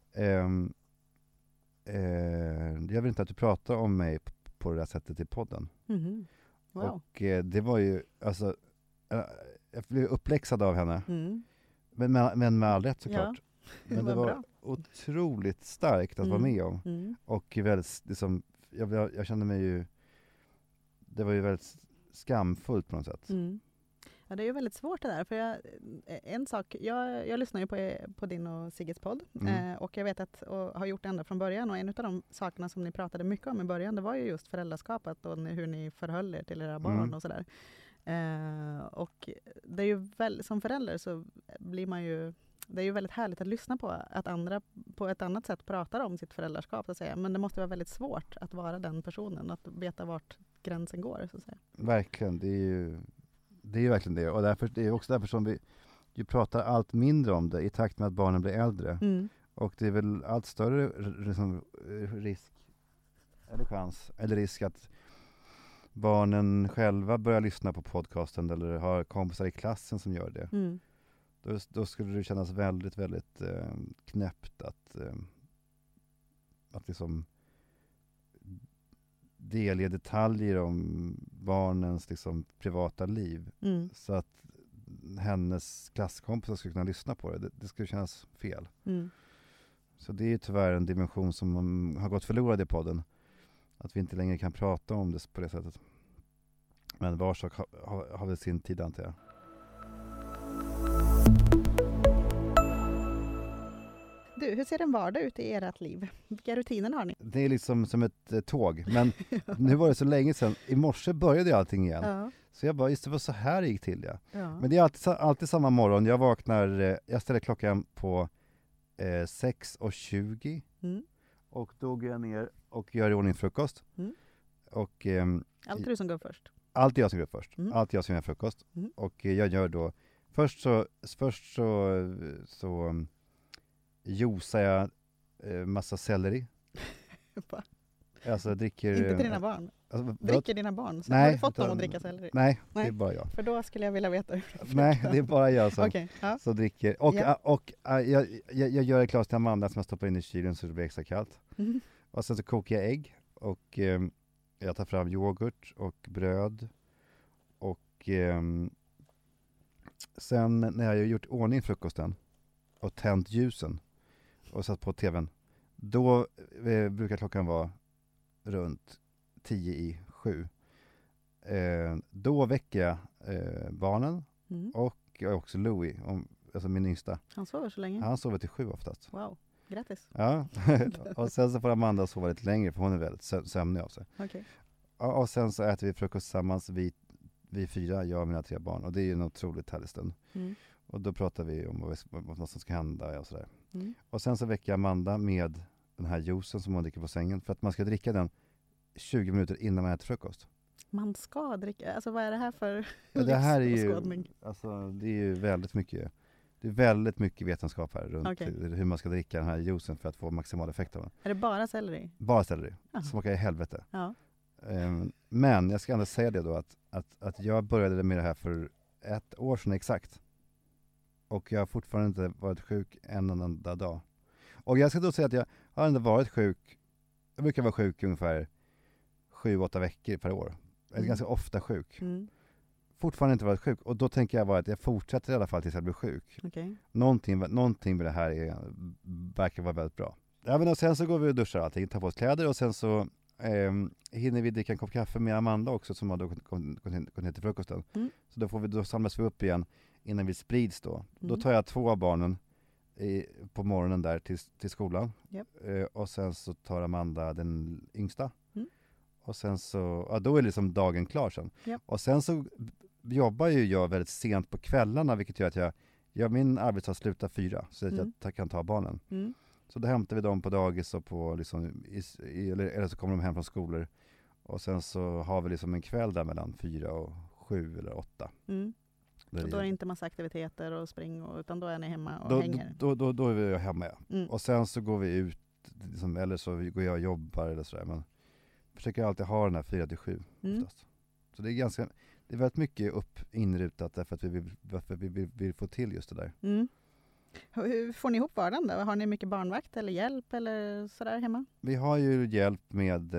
S3: jag vill inte att du pratar om mig på det där sättet i podden.
S4: Mm. Wow.
S3: Och det var ju, alltså, jag blev uppläxad av henne.
S4: Mm.
S3: Men med all rätt såklart.
S4: Ja.
S3: Men det
S4: Vad
S3: var
S4: bra.
S3: otroligt starkt att vara med om.
S4: Mm.
S3: Och väldigt, liksom, jag kände mig ju, det var ju väldigt skamfullt på något sätt.
S4: Mm. Ja, det är ju väldigt svårt det där. För jag lyssnar ju på din och Sigges podd. Och jag vet att, och har gjort det ända från början. Och en av de sakerna som ni pratade mycket om i början, det var ju just föräldraskapet och hur ni förhöll er till era barn och sådär. Och det är ju som förälder så blir man ju, det är ju väldigt härligt att lyssna på att andra på ett annat sätt pratar om sitt föräldraskap, så att säga. Men det måste vara väldigt svårt att vara den personen, att veta vart gränsen går, så att säga.
S3: Verkligen, det är ju verkligen det. Och det är också därför som vi pratar allt mindre om det i takt med att barnen blir äldre.
S4: Mm.
S3: Och det är väl allt större risk eller risk att barnen själva börjar lyssna på podcasten eller har kompisar i klassen som gör det.
S4: Mm.
S3: Då skulle det kännas väldigt, väldigt knäppt att liksom delge detaljer om barnens liksom privata liv.
S4: Mm.
S3: Så att hennes klasskompisar skulle kunna lyssna på det. Det skulle kännas fel.
S4: Mm.
S3: Så det är tyvärr en dimension som har gått förlorad i podden. Att vi inte längre kan prata om det på det sättet. Men var sak har väl sin tid, antar jag.
S4: Du, hur ser en vardag ut i ert liv? Vilka rutiner har ni?
S3: Det är liksom som ett tåg. Men nu var det så länge sedan. I morse började allting igen.
S4: Ja.
S3: Så jag bara, just det var så här det gick till. Ja.
S4: Ja.
S3: Men det är alltid samma morgon. Jag vaknar, jag ställer klockan på 6:20.
S4: Mm.
S3: Och då går jag ner och gör i ordning frukost.
S4: Mm.
S3: Och
S4: Allt du som går först?
S3: allt jag som gör först.
S4: Mm.
S3: Allt jag som gör frukost.
S4: Mm.
S3: Och jag gör då, först så juicar jag massa selleri.
S4: Va?
S3: Alltså dricker...
S4: Inte till dina barn?
S3: Alltså,
S4: Dricker dina barn? Så
S3: Nej,
S4: har du fått dem
S3: utan-
S4: att dricka selleri?
S3: Nej, det
S4: Nej.
S3: är bara jag.
S4: För då skulle jag vilja veta.
S3: Nej, det är bara jag som,
S4: Okej, ja.
S3: som dricker. Och,
S4: Ja.
S3: jag gör ett glas till Amanda som jag stoppar in i kylen så det blir extra kallt.
S4: Mm.
S3: Och sen så kokar jag ägg och jag tar fram yoghurt och bröd. Och sen när jag har gjort ordning frukosten och tänt ljusen och satt på tvn, då brukar klockan vara runt 6:50. Då väcker jag barnen
S4: Mm.
S3: och också Louis, alltså min yngsta.
S4: Han sover så länge?
S3: Han sover till 7 oftast.
S4: Wow, grattis.
S3: Ja, och sen så får Amanda sova lite längre för hon är väldigt sömnig av sig.
S4: Okej.
S3: Ja, och sen så äter vi frukost tillsammans, vi 4, jag och mina 3 barn. Och det är ju en otroligt härlig stund.
S4: Mm.
S3: Och då pratar vi om vad som ska hända och sådär.
S4: Mm.
S3: Och sen så väcker jag Amanda med den här juicen som hon dricker på sängen. För att man ska dricka den 20 minuter innan man äter frukost.
S4: Man ska dricka, alltså vad är det här för
S3: Ja, det här är ju,
S4: livsåskådning?
S3: alltså, det är ju väldigt mycket vetenskap här runt
S4: Okej.
S3: hur man ska dricka den här juicen för att få maximal effekt av den.
S4: Är det bara selleri?
S3: Bara selleri,
S4: Aha.
S3: smakar i helvete.
S4: Ja.
S3: Men jag ska ändå säga det då att jag började med det här för 1 år sedan exakt. Och jag har fortfarande inte varit sjuk en enda dag. Och jag ska då säga att jag har ändå varit sjuk. Jag brukar vara sjuk ungefär 7-8 veckor per år. Jag är ganska ofta sjuk. Fortfarande inte varit sjuk. Och då tänker jag bara att jag fortsätter i alla fall tills jag blir sjuk.
S4: Okay.
S3: Någonting med det här verkar vara väldigt bra. Ja, men och sen så går vi och duschar allting, tar på oss kläder och sen så hinner vi dricka en kopp kaffe med Amanda också som har då gått ner till frukosten. Så då samlas vi upp igen innan vi sprids då. Då tar jag 2 av barnen på morgonen där till skolan. Och sen så tar Amanda den yngsta. Och sen så, då är liksom dagen klar sen. Och sen så jobbar ju jag väldigt sent på kvällarna, vilket gör att min arbetsdag slutar 4 så att jag kan ta barnen. Så då hämtar vi dem på dagis och på liksom, eller så kommer de hem från skolor. Och sen så har vi liksom en kväll där mellan 4 och 7 eller 8.
S4: Och då är det inte massa aktiviteter och spring, utan då är ni hemma och hänger?
S3: Då är vi hemma, ja. Och sen så går vi ut, liksom, eller så går jag och jobbar eller sådär. Men försöker alltid ha den här 4-7 oftast. Så det är väldigt mycket inrutat därför att vi vill få till just det där.
S4: Hur får ni ihop vardagen då? Har ni mycket barnvakt eller hjälp eller sådär hemma?
S3: Vi har ju hjälp med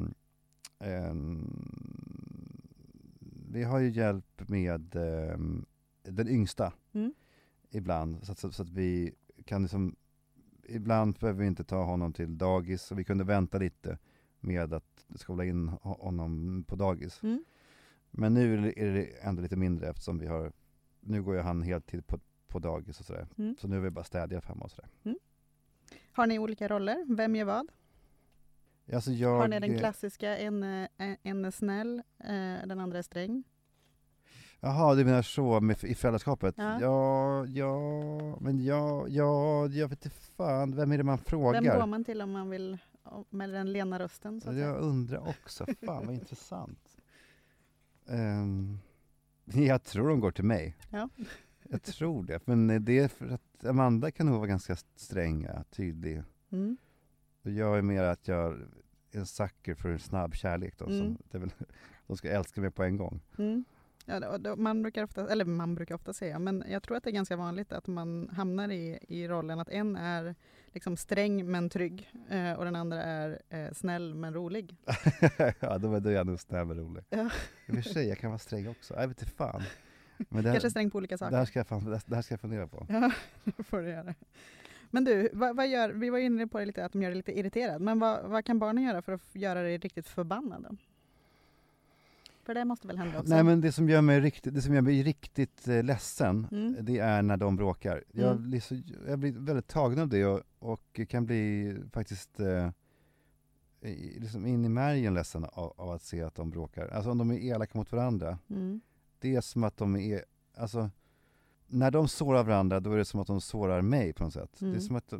S3: den yngsta ibland så att vi kan liksom, ibland behöver vi inte ta honom till dagis så vi kunde vänta lite med att skola in honom på dagis. Men nu är det ändå lite mindre eftersom nu går ju han heltid på dagis och sådär. Så nu är vi bara städiga hemma och sådär.
S4: Har ni olika roller? Vem gör vad?
S3: Alltså
S4: har ni den klassiska, en är snäll, den andra är sträng?
S3: Jaha, du menar så i föräldraskapet?
S4: Ja.
S3: Jag vet inte fan, vem är det man frågar?
S4: Vem går man till om man vill med den lena rösten? Så att
S3: jag undrar också, fan vad intressant. Jag tror de går till mig.
S4: Ja.
S3: Jag tror det, men det är för att Amanda kan nog vara ganska sträng, tydlig. Och jag är mer att jag är en sucker för en snabb kärlek då, de ska älska mig på en gång.
S4: Ja, man brukar ofta säga, men jag tror att det är ganska vanligt att man hamnar i rollen att en är liksom sträng men trygg och den andra är snäll men rolig.
S3: Ja, då är jag nog snäll men rolig.
S4: Ja.
S3: I och för sig, jag kan vara sträng också. Jag vet inte fan. Men
S4: kanske sträng på olika saker.
S3: Det här ska jag fundera på.
S4: Ja, det får du göra. Men du, vi var inne på det lite, att de gör det lite irriterad. Men vad kan barnen göra för att göra det riktigt förbannade? För det måste väl hända också?
S3: Nej, men det som gör mig riktigt ledsen, det är när de bråkar. Jag blir väldigt tagen av det och kan bli faktiskt liksom in i märgen ledsen av att se att de bråkar. Alltså om de är elaka mot varandra. Det är som att de är, alltså när de sårar varandra, då är det som att de sårar mig på något sätt. Det är som att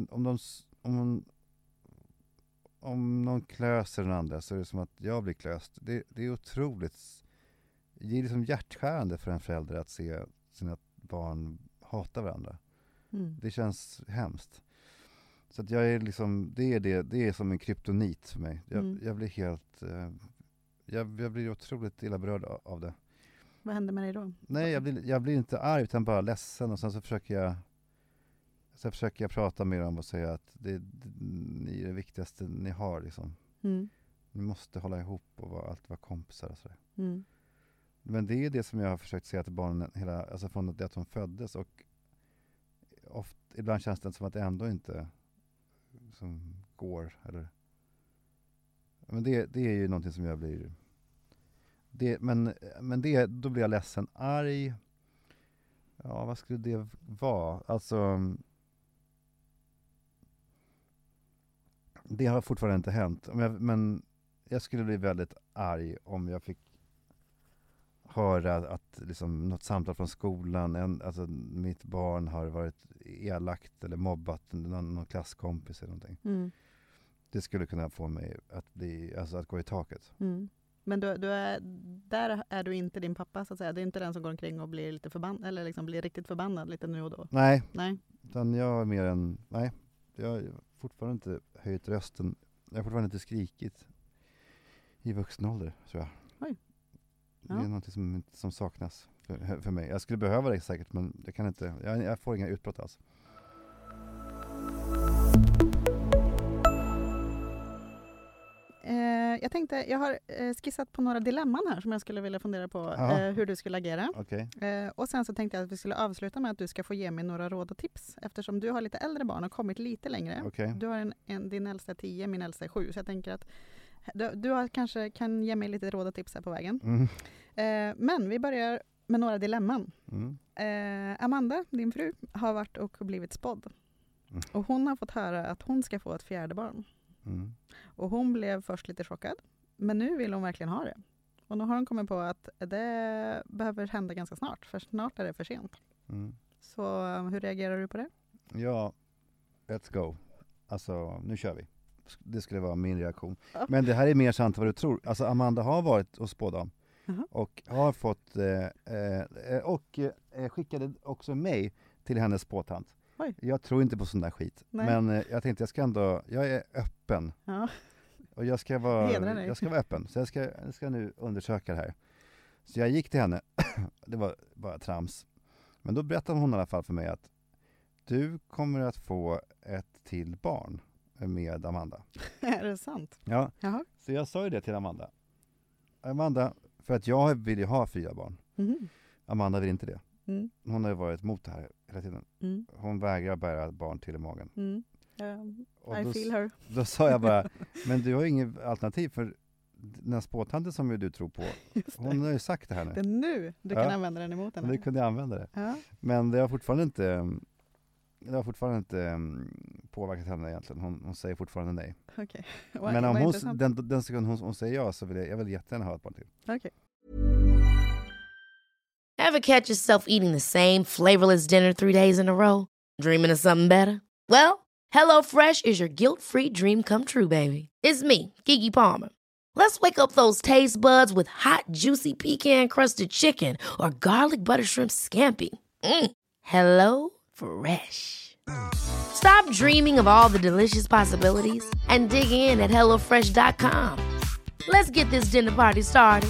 S3: om någon klöser den andra så är det som att jag blir klöst. Det är otroligt. Det är liksom hjärtskärande för en förälder att se sina barn hata varandra. Det känns hemskt. Så att jag är liksom, det är som en kryptonit för mig. Jag blir helt jag blir otroligt illa berörd av det.
S4: Vad händer med dig då?
S3: Nej, jag blir inte arg utan bara ledsen, och sen så försöker jag prata med dem och säga att ni är det viktigaste ni har liksom. Ni måste hålla ihop och alltid vara kompisar och sådär. Men det är det som jag har försökt säga till barnen alltså från det att de föddes, och ibland känns det som att det ändå inte som går, eller men det är ju någonting som jag blir då blir jag ledsen, arg. Ja, vad skulle det vara? Alltså det har fortfarande inte hänt. Men jag skulle bli väldigt arg om jag fick höra att liksom något samtal från skolan, alltså mitt barn har varit elakt eller mobbat någon klasskompis eller någonting. Det skulle kunna få mig att gå i taket.
S4: Men där är du inte din pappa, så att säga. Det är inte den som går omkring och blir lite förbannad, eller liksom blir riktigt förbannad lite nu och då.
S3: Nej. Utan jag är mer än, jag har fortfarande inte höjt rösten. Jag har fortfarande inte skrikit i vuxen ålder, tror jag.
S4: Oj.
S3: Det är något som saknas för mig. Jag skulle behöva det säkert, men jag kan inte. Jag får inga utbrott alls.
S4: Jag tänkte, jag har skissat på några dilemman här som jag skulle vilja fundera på hur du skulle agera.
S3: Okej.
S4: Och sen så tänkte jag att vi skulle avsluta med att du ska få ge mig några råd och tips. Eftersom du har lite äldre barn och kommit lite längre.
S3: Okej.
S4: Du har din äldsta är 10, min äldsta är 7. Så jag tänker att du kanske kan ge mig lite råd och tips här på vägen. Men vi börjar med några dilemman. Amanda, din fru, har varit och blivit spådd. Och hon har fått höra att hon ska få ett fjärde barn. Och hon blev först lite chockad. Men nu vill hon verkligen ha det. Och nu har hon kommit på att det behöver hända ganska snart. För snart är det för sent. Så hur reagerar du på det?
S3: Ja, let's go. Alltså, nu kör vi. Det skulle vara min reaktion. Men det här är mer sant än vad du tror. Alltså Amanda har varit hos spådam. Och har fått skickade också mig till hennes spåtant.
S4: Oj.
S3: Jag tror inte på sån där skit.
S4: Nej.
S3: Men jag tänkte jag är öppen.
S4: Ja.
S3: Och jag ska vara öppen. Så jag ska nu undersöka det här. Så jag gick till henne. Det var bara trams. Men då berättade hon i alla fall för mig att du kommer att få ett till barn med Amanda.
S4: Är det sant?
S3: Ja.
S4: Jaha.
S3: Så jag sa ju det till Amanda. Amanda, för att jag vill ju ha 4 barn. Amanda vill inte det. Hon har ju varit emot det här hela tiden. Hon vägrar bära barn till i magen.
S4: I feel her.
S3: Då sa jag bara, men du har ju inget alternativ för den här spåtanten som ju du tror på. Hon har ju sagt det här nu.
S4: Det är nu du kan använda den emot henne.
S3: Nu kunde jag använda det.
S4: Ja.
S3: Men det har fortfarande inte påverkat henne egentligen. Hon säger fortfarande nej.
S4: Okay.
S3: Men om den sekund hon säger ja så vill jag jättegärna ha ett barn till.
S4: Okay.
S1: Ever catch yourself eating the same flavorless dinner 3 days in a row? Dreaming of something better? Well, HelloFresh is your guilt-free dream come true, baby. It's me, Keke Palmer. Let's wake up those taste buds with hot, juicy pecan-crusted chicken or garlic butter shrimp scampi. Hello Fresh. Stop dreaming of all the delicious possibilities and dig in at HelloFresh.com. Let's get this dinner party started.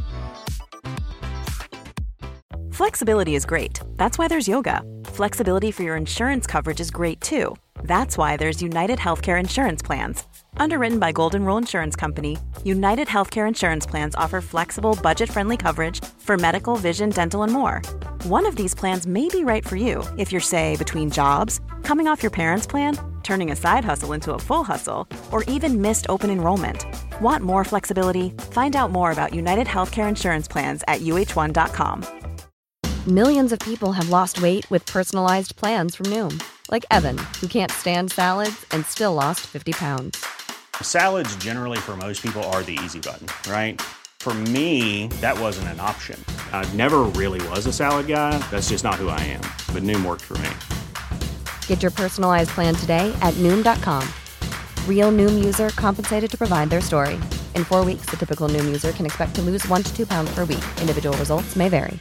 S2: Flexibility is great. That's why there's yoga. Flexibility for your insurance coverage is great too. That's why there's United Healthcare Insurance Plans. Underwritten by Golden Rule Insurance Company, United Healthcare Insurance Plans offer flexible, budget-friendly coverage for medical, vision, dental, and more. One of these plans may be right for you if you're, say, between jobs, coming off your parents' plan, turning a side hustle into a full hustle, or even missed open enrollment. Want more flexibility? Find out more about United Healthcare Insurance Plans at uh1.com.
S5: Millions of people have lost weight with personalized plans from Noom. Like Evan, who can't stand salads and still lost 50 pounds.
S6: Salads generally for most people are the easy button, right? For me, that wasn't an option. I never really was a salad guy. That's just not who I am. But Noom worked for me.
S5: Get your personalized plan today at Noom.com. Real Noom user compensated to provide their story. In 4 weeks, the typical Noom user can expect to lose 1 to 2 pounds per week. Individual results may vary.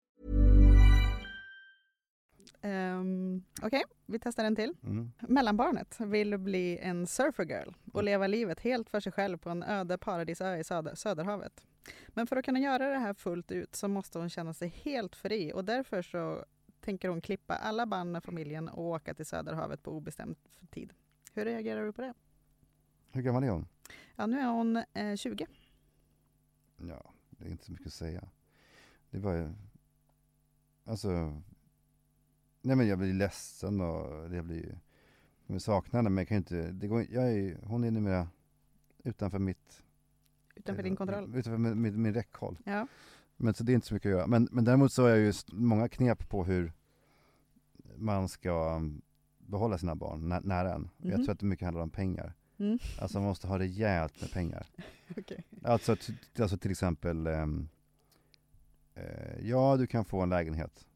S4: Okej, vi testar en till. Mellanbarnet vill bli en surfer girl och leva livet helt för sig själv på en öde paradisö i Söderhavet. Men för att kunna göra det här fullt ut så måste hon känna sig helt fri och därför så tänker hon klippa alla band med familjen och åka till Söderhavet på obestämd tid. Hur reagerar du på det?
S3: Hur gammal är hon?
S4: Ja, nu är hon 20.
S3: Ja, det är inte så mycket att säga. Det var ju... Alltså... Nej, men jag blir ledsen och det blir ju saknande, men jag kan inte, hon är numera utanför
S4: din kontroll.
S3: Utanför min räckhåll.
S4: Ja.
S3: Men så det är inte så mycket att göra. Men däremot så har jag ju många knep på hur man ska behålla sina barn nära en. Jag tror att det mycket handlar om pengar. Alltså man måste ha rejält med pengar.
S4: Okay.
S3: Alltså till exempel ja, du kan få en lägenhet.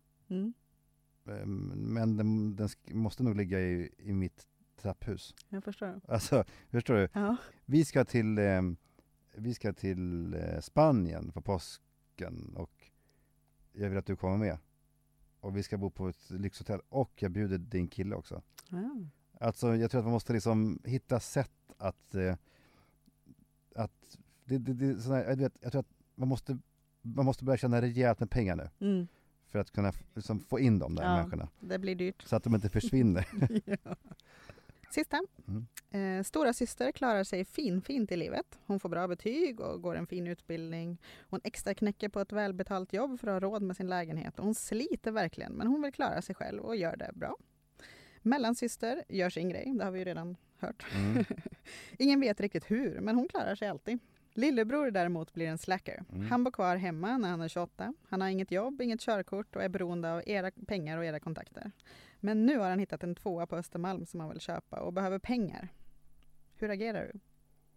S3: Men den måste nog ligga i mitt trapphus.
S4: Jag förstår.
S3: Alltså, förstår du?
S4: Ja.
S3: Vi ska till Spanien för påsken och jag vill att du kommer med. Och vi ska bo på ett lyxhotell och jag bjuder din kille också.
S4: Ja.
S3: Alltså, jag tror att man måste liksom hitta sätt att jag tror att man måste börja känna rejält med pengar nu. För att kunna liksom få in de där människorna.
S4: Det blir dyrt.
S3: Så att de inte försvinner.
S4: Ja. Sista. Stora syster klarar sig fint i livet. Hon får bra betyg och går en fin utbildning. Hon extra knäcker på ett välbetalt jobb för att ha råd med sin lägenhet. Och hon sliter verkligen, men hon vill klara sig själv och gör det bra. Mellansyster gör sin grej, det har vi ju redan hört. Ingen vet riktigt hur, men hon klarar sig alltid. Lillebror däremot blir en slacker. Han bor kvar hemma när han är 28. Han har inget jobb, inget körkort och är beroende av era pengar och era kontakter. Men nu har han hittat en 2 på Östermalm som han vill köpa och behöver pengar. Hur agerar du?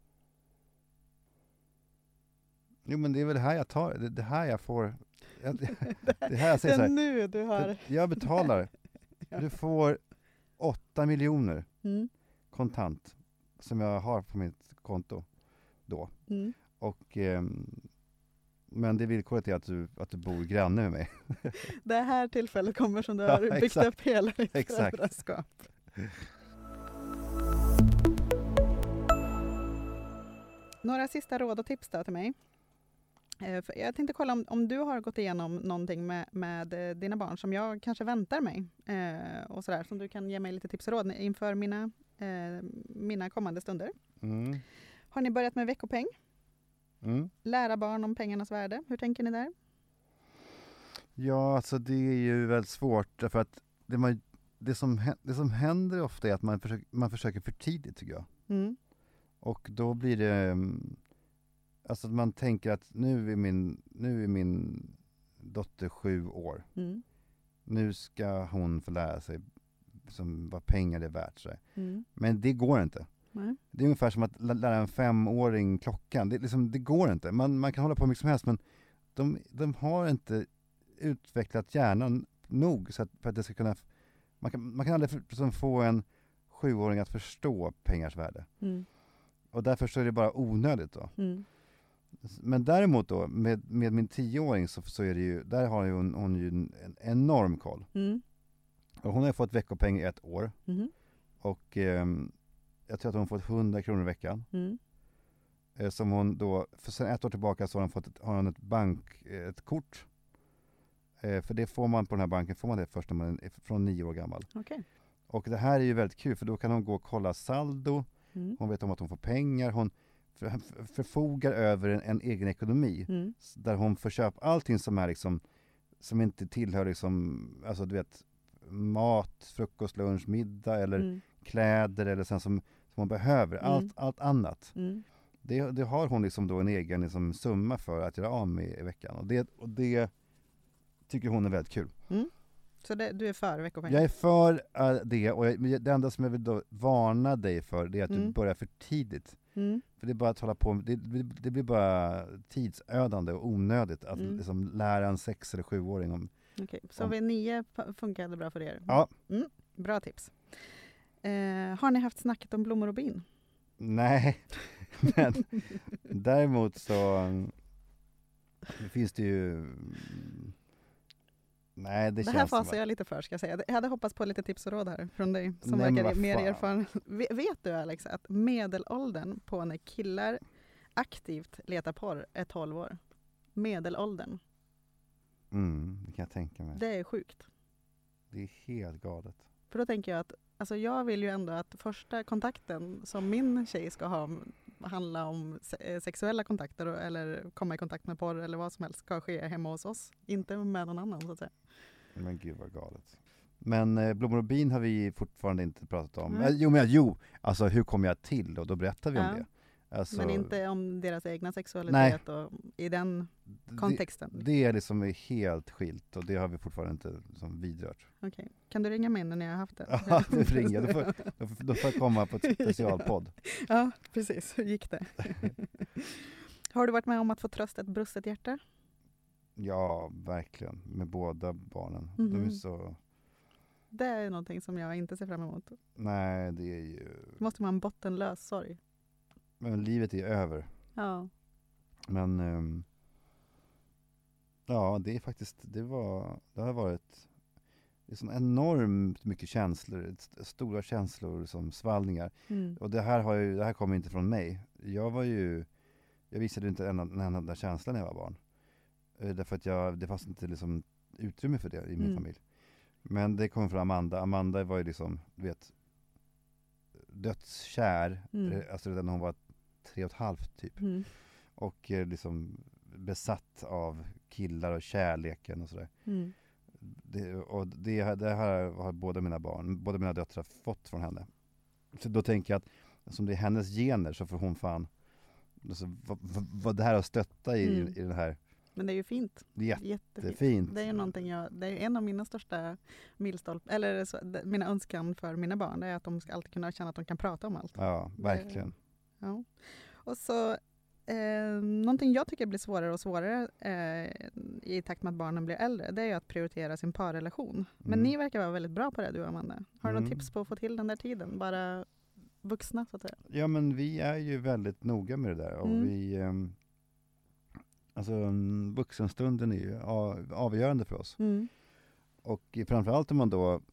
S3: Jo, men det är väl det här jag tar, det här jag får. Det här jag säger så här.
S4: Nu du har...
S3: Jag betalar.
S4: Ja.
S3: Du får 8 miljoner kontant som jag har på mitt konto då. Och men det villkoret är att du bor granne med mig.
S4: Det här tillfället kommer som du har byggt upp hela ditt föräldraskap. Några sista råd och tips då till mig. För jag tänkte kolla om du har gått igenom någonting med dina barn som jag kanske väntar mig. Och sådär, som du kan ge mig lite tips och råd inför mina kommande stunder. Har ni börjat med veckopeng? Lära barn om pengarnas värde. Hur tänker ni där?
S3: Ja, alltså det är ju väldigt svårt därför att det som händer ofta är att man försöker för tidigt, tycker jag. Och då blir det alltså att man tänker att nu är min dotter 7 år. Nu ska hon få lära sig vad pengar är värt. Så. Men det går inte. Nej. Det är ungefär som att lära en 5-åring klockan. Det går inte. Man kan hålla på mycket som helst, men de har inte utvecklat hjärnan nog så för att det ska kunna... Man kan aldrig få en 7-åring att förstå pengars värde. Och därför så är det bara onödigt då. Men däremot då, med min 10-åring så är det ju, där har hon ju en enorm koll. Och hon har fått veckopeng i 1 år. Och jag tror att hon fått 100 kronor i veckan. Som hon då, för sen 1 år tillbaka så har hon ett kort. För det får man på den här banken, får man det först när man är från 9 år gammal.
S4: Okay.
S3: Och det här är ju väldigt kul, för då kan hon gå och kolla saldo. Hon vet om att hon får pengar. Hon förfogar över en egen ekonomi. Där hon får köpa allting som är liksom, som inte tillhör liksom, alltså du vet, mat, frukost, lunch, middag eller kläder eller sen som hon behöver. Allt annat. Det har hon liksom då en egen liksom summa för att göra av med i veckan. Och det tycker hon är väldigt kul.
S4: Så du är för veckopeng?
S3: Jag är för det, och det enda som jag vill då varna dig för, det är att du börjar för tidigt. För det är bara att hålla på, det blir bara tidsödande och onödigt att liksom lära en 6- eller 7-åring om...
S4: Okej, så vid 9 funkar det bra för er?
S3: Ja.
S4: Bra tips. Har ni haft snacket om blommor och bin?
S3: Nej, men däremot så finns det ju... Nej, det här
S4: fasar jag lite för, ska jag säga. Jag hade hoppats på lite tips och råd här från dig som verkar mer erfaren. Vet du, Alex, att medelåldern på när killar aktivt letar porr är 12 år? Medelåldern.
S3: Det kan jag tänka mig.
S4: Det är sjukt.
S3: Det är helt galet.
S4: För då tänker jag att alltså jag vill ju ändå att första kontakten som min tjej ska ha handla om sexuella kontakter eller komma i kontakt med porr eller vad som helst ska ske hemma hos oss. Inte med någon annan, så att säga.
S3: Men gud vad galet. Men blommor och bin har vi fortfarande inte pratat om. Alltså hur kom jag till? Och då berättar vi om det. Alltså,
S4: men inte om deras egna sexualitet och i den kontexten.
S3: Det är liksom helt skilt och det har vi fortfarande inte som vidrört.
S4: Okej. Kan du ringa mig när ni har haft det?
S3: Ja, du får ringa. Då får jag komma på ett specialpodd.
S4: Ja, precis. Hur gick det? Har du varit med om att få trösta ett brustet hjärta?
S3: Ja, verkligen. Med båda barnen. De är så...
S4: Det är någonting som jag inte ser fram emot.
S3: Nej, det är ju...
S4: Måste man bottenlös sorg.
S3: Men livet är över.
S4: Ja.
S3: Men ja, det är faktiskt det har varit liksom enormt mycket känslor, stora känslor som svallningar. Och det här kommer inte från mig. Jag visade inte en enda känsla när jag var barn. Därför att det fanns inte liksom utrymme för det i min familj. Men det kom från Amanda. Amanda var ju liksom, du vet, dödskär, alltså redan när hon var 3,5 typ. Och liksom besatt av killar och kärleken och sådär. Det här har båda mina döttrar fått från henne. Så då tänker jag att som det är hennes gener så får hon fan alltså, vad det här att stötta i den här.
S4: Men det är ju fint.
S3: Jättefint.
S4: Det är ju någonting det är en av mina största milstolpar, eller så, mina önskan för mina barn, det är att de ska alltid kunna känna att de kan prata om allt.
S3: Ja, verkligen.
S4: Ja. Och så någonting jag tycker blir svårare och svårare i takt med att barnen blir äldre, det är ju att prioritera sin parrelation. Men ni verkar vara väldigt bra på det, du och Amanda. Har du något tips på att få till den där tiden? Bara vuxna så att säga.
S3: Ja, men vi är ju väldigt noga med det där. Och vi, alltså vuxenstunden är ju avgörande för oss. Och framförallt om man då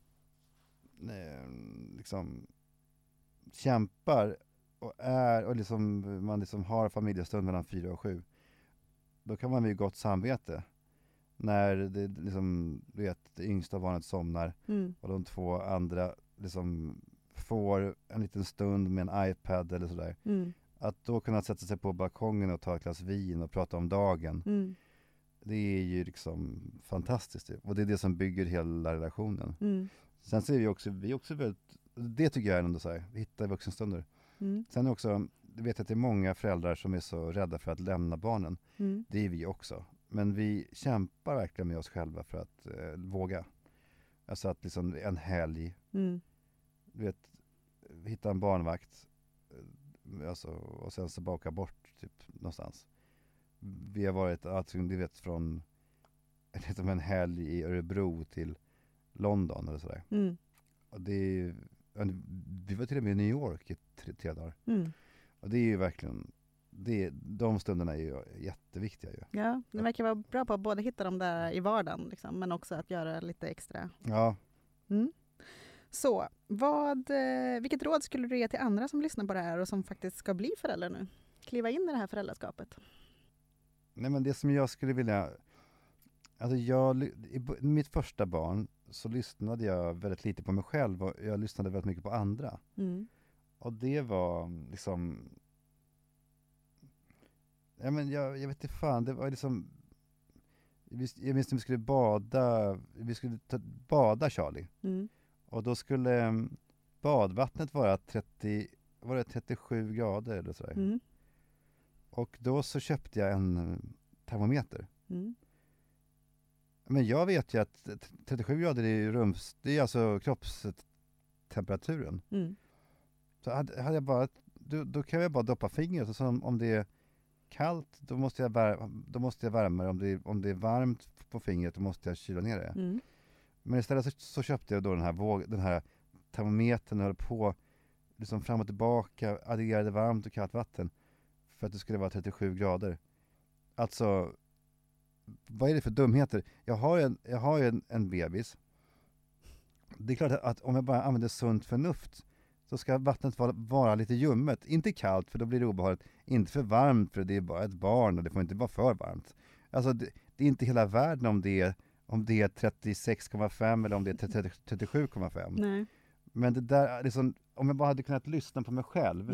S3: liksom kämpar och liksom, man liksom har familjestund mellan 4 och 7, då kan man ju gott samvete när det liksom, du vet, det yngsta barnet somnar och de 2 andra liksom får en liten stund med en iPad eller sådär. Att då kunna sätta sig på balkongen och ta ett glas vin och prata om dagen. Det är ju liksom fantastiskt. Och det är det som bygger hela relationen. Sen så är vi också väldigt, det tycker jag är ändå så här, vi hittar vuxenstunder. Sen också, jag vet att det är många föräldrar som är så rädda för att lämna barnen. Det är vi också. Men vi kämpar verkligen med oss själva för att våga. Alltså att liksom en helg, du vet, hitta en barnvakt, alltså, och sen så bara åka bort typ någonstans. Vi har varit, alltså, du vet, från liksom en helg i Örebro till London eller sådär. Och det är, vi var till och med i New York i 3 dagar. Och det är ju verkligen, de stunderna är ju jätteviktiga ju. Ja,
S4: det verkar vara bra på att både hitta dem där i vardagen liksom, men också att göra lite extra.
S3: Ja.
S4: Så, vilket råd skulle du ge till andra som lyssnar på det här och som faktiskt ska bli föräldrar nu? Kliva in i det här föräldraskapet.
S3: Nej, men det som jag skulle vilja, alltså i mitt första barn så lyssnade jag väldigt lite på mig själv och jag lyssnade väldigt mycket på andra. Och det var liksom, ja, men jag vet inte fan, det var liksom, jag minns när vi skulle bada Charlie. Och då skulle badvattnet vara 37 grader eller sådär. Och då så köpte jag en termometer. Men jag vet ju att 37 grader är det är alltså kroppstemperaturen. Så hade jag bara, då kan jag bara doppa fingret och så om det är kallt då måste jag värma det. Om det är varmt på fingret då måste jag kyla ner det. Men istället så köpte jag då den här termometern och höll på liksom fram och tillbaka, adderade varmt och kallt vatten för att det skulle vara 37 grader. Alltså, vad är det för dumheter? Jag har ju en bebis. Det är klart att om jag bara använder sunt förnuft så ska vattnet vara lite ljummet. Inte kallt för då blir det obehagligt. Inte för varmt för det är bara ett barn och det får inte vara för varmt. Alltså det är inte hela världen om det är 36,5 eller om det är 37,5.
S4: Nej.
S3: Men det där, liksom, om jag bara hade kunnat lyssna på mig själv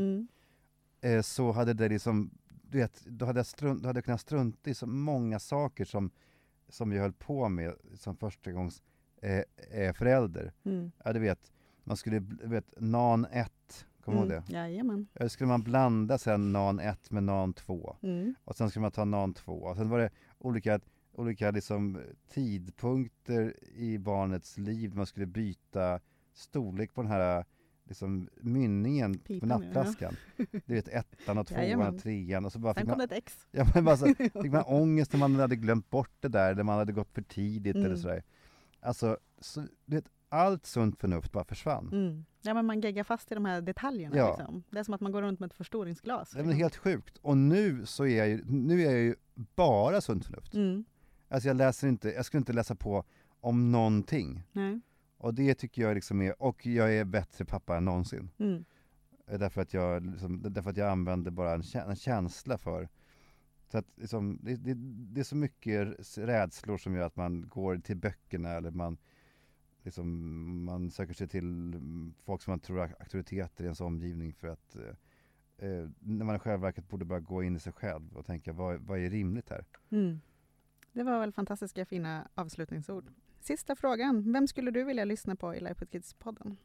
S3: så hade det liksom, du vet, då hade jag kunnat strunta i så många saker som jag höll på med som första gångs förälder. Ja, du vet, man skulle, NAN 1, kommer du ihåg det?
S4: Jajamän.
S3: Skulle man blanda sen NAN 1 med NAN 2 och sen skulle man ta NAN 2 och sen var det olika liksom tidpunkter i barnets liv. Man skulle byta storlek på den här liksom mynningen på nappflaskan. Du vet, 1:an och 2:an och 3:an och så bara
S4: sen kom det ett X.
S3: Ja, men bara så fick man ångest när man hade glömt bort det där eller man hade gått för tidigt eller sådär. Alltså, så, du vet, allt sunt förnuft bara försvann.
S4: Ja, men man geggar fast i de här detaljerna.
S3: Ja.
S4: Liksom. Det är som att man går runt med ett förstoringsglas.
S3: Det är helt sjukt. Och nu är jag ju bara sunt förnuft. Alltså jag skulle inte läsa på om någonting.
S4: Nej.
S3: Och det tycker jag liksom är, och jag är bättre pappa än någonsin. Därför att jag använder bara en känsla för. Så att liksom, det är så mycket rädslor som gör att man går till böckerna eller man liksom, man söker sig till folk som man tror är auktoriteter i ens omgivning för att när man i självverket borde bara gå in i sig själv och tänka vad är rimligt här?
S4: Det var väl fantastiska fina avslutningsord. Sista frågan. Vem skulle du vilja lyssna på i Life with Kids-podden?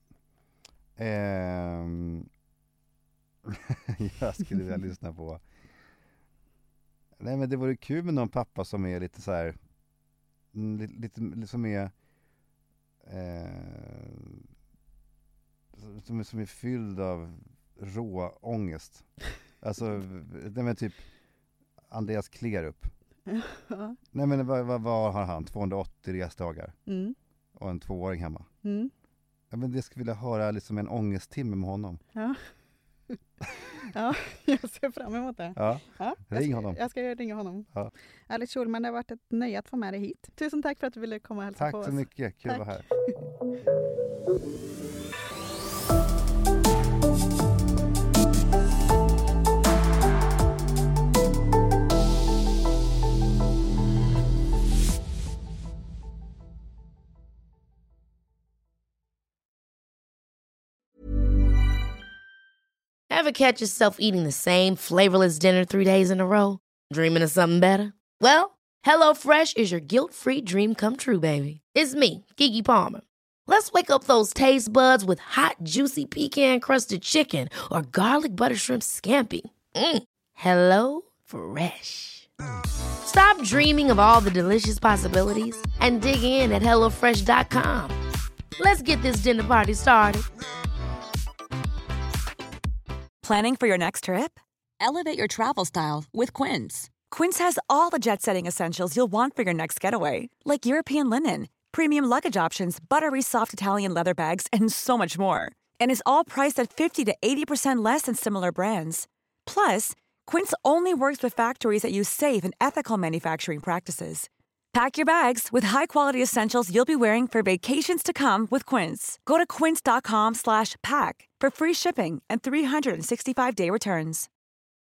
S3: Jag skulle vilja lyssna på... Nej, men det vore kul med någon pappa som är lite så här... lite som är... som är fylld av rå ångest. Alltså, nej men typ Andreas Klerup. Nej men vad har han? 280 resdagar. Och en 2-åring hemma. Ja, men det skulle vilja höra liksom en ångesttimme med honom.
S4: Ja. Ja, jag ser fram emot det.
S3: Ja. Ring honom.
S4: Jag ska ringa honom.
S3: Ja.
S4: Alice Schulman, det har varit ett nöje att få med dig hit. Tusen tack för att du ville komma och hälsa på oss.
S3: Tack så mycket, kul att vara här.
S1: Ever catch yourself eating the same flavorless dinner 3 days in a row? Dreaming of something better? Well, HelloFresh is your guilt-free dream come true, baby. It's me, Keke Palmer. Let's wake up those taste buds with hot, juicy pecan-crusted chicken or garlic butter shrimp scampi. Hello Fresh. Stop dreaming of all the delicious possibilities and dig in at HelloFresh.com. Let's get this dinner party started.
S2: Planning for your next trip?
S7: Elevate your travel style with Quince.
S2: Quince has all the jet-setting essentials you'll want for your next getaway, like European linen, premium luggage options, buttery soft Italian leather bags, and so much more. And is all priced at 50 to 80% less than similar brands. Plus, Quince only works with factories that use safe and ethical manufacturing practices. Pack your bags with high-quality essentials you'll be wearing for vacations to come with Quince. Go to quince.com/pack for free shipping and 365-day returns.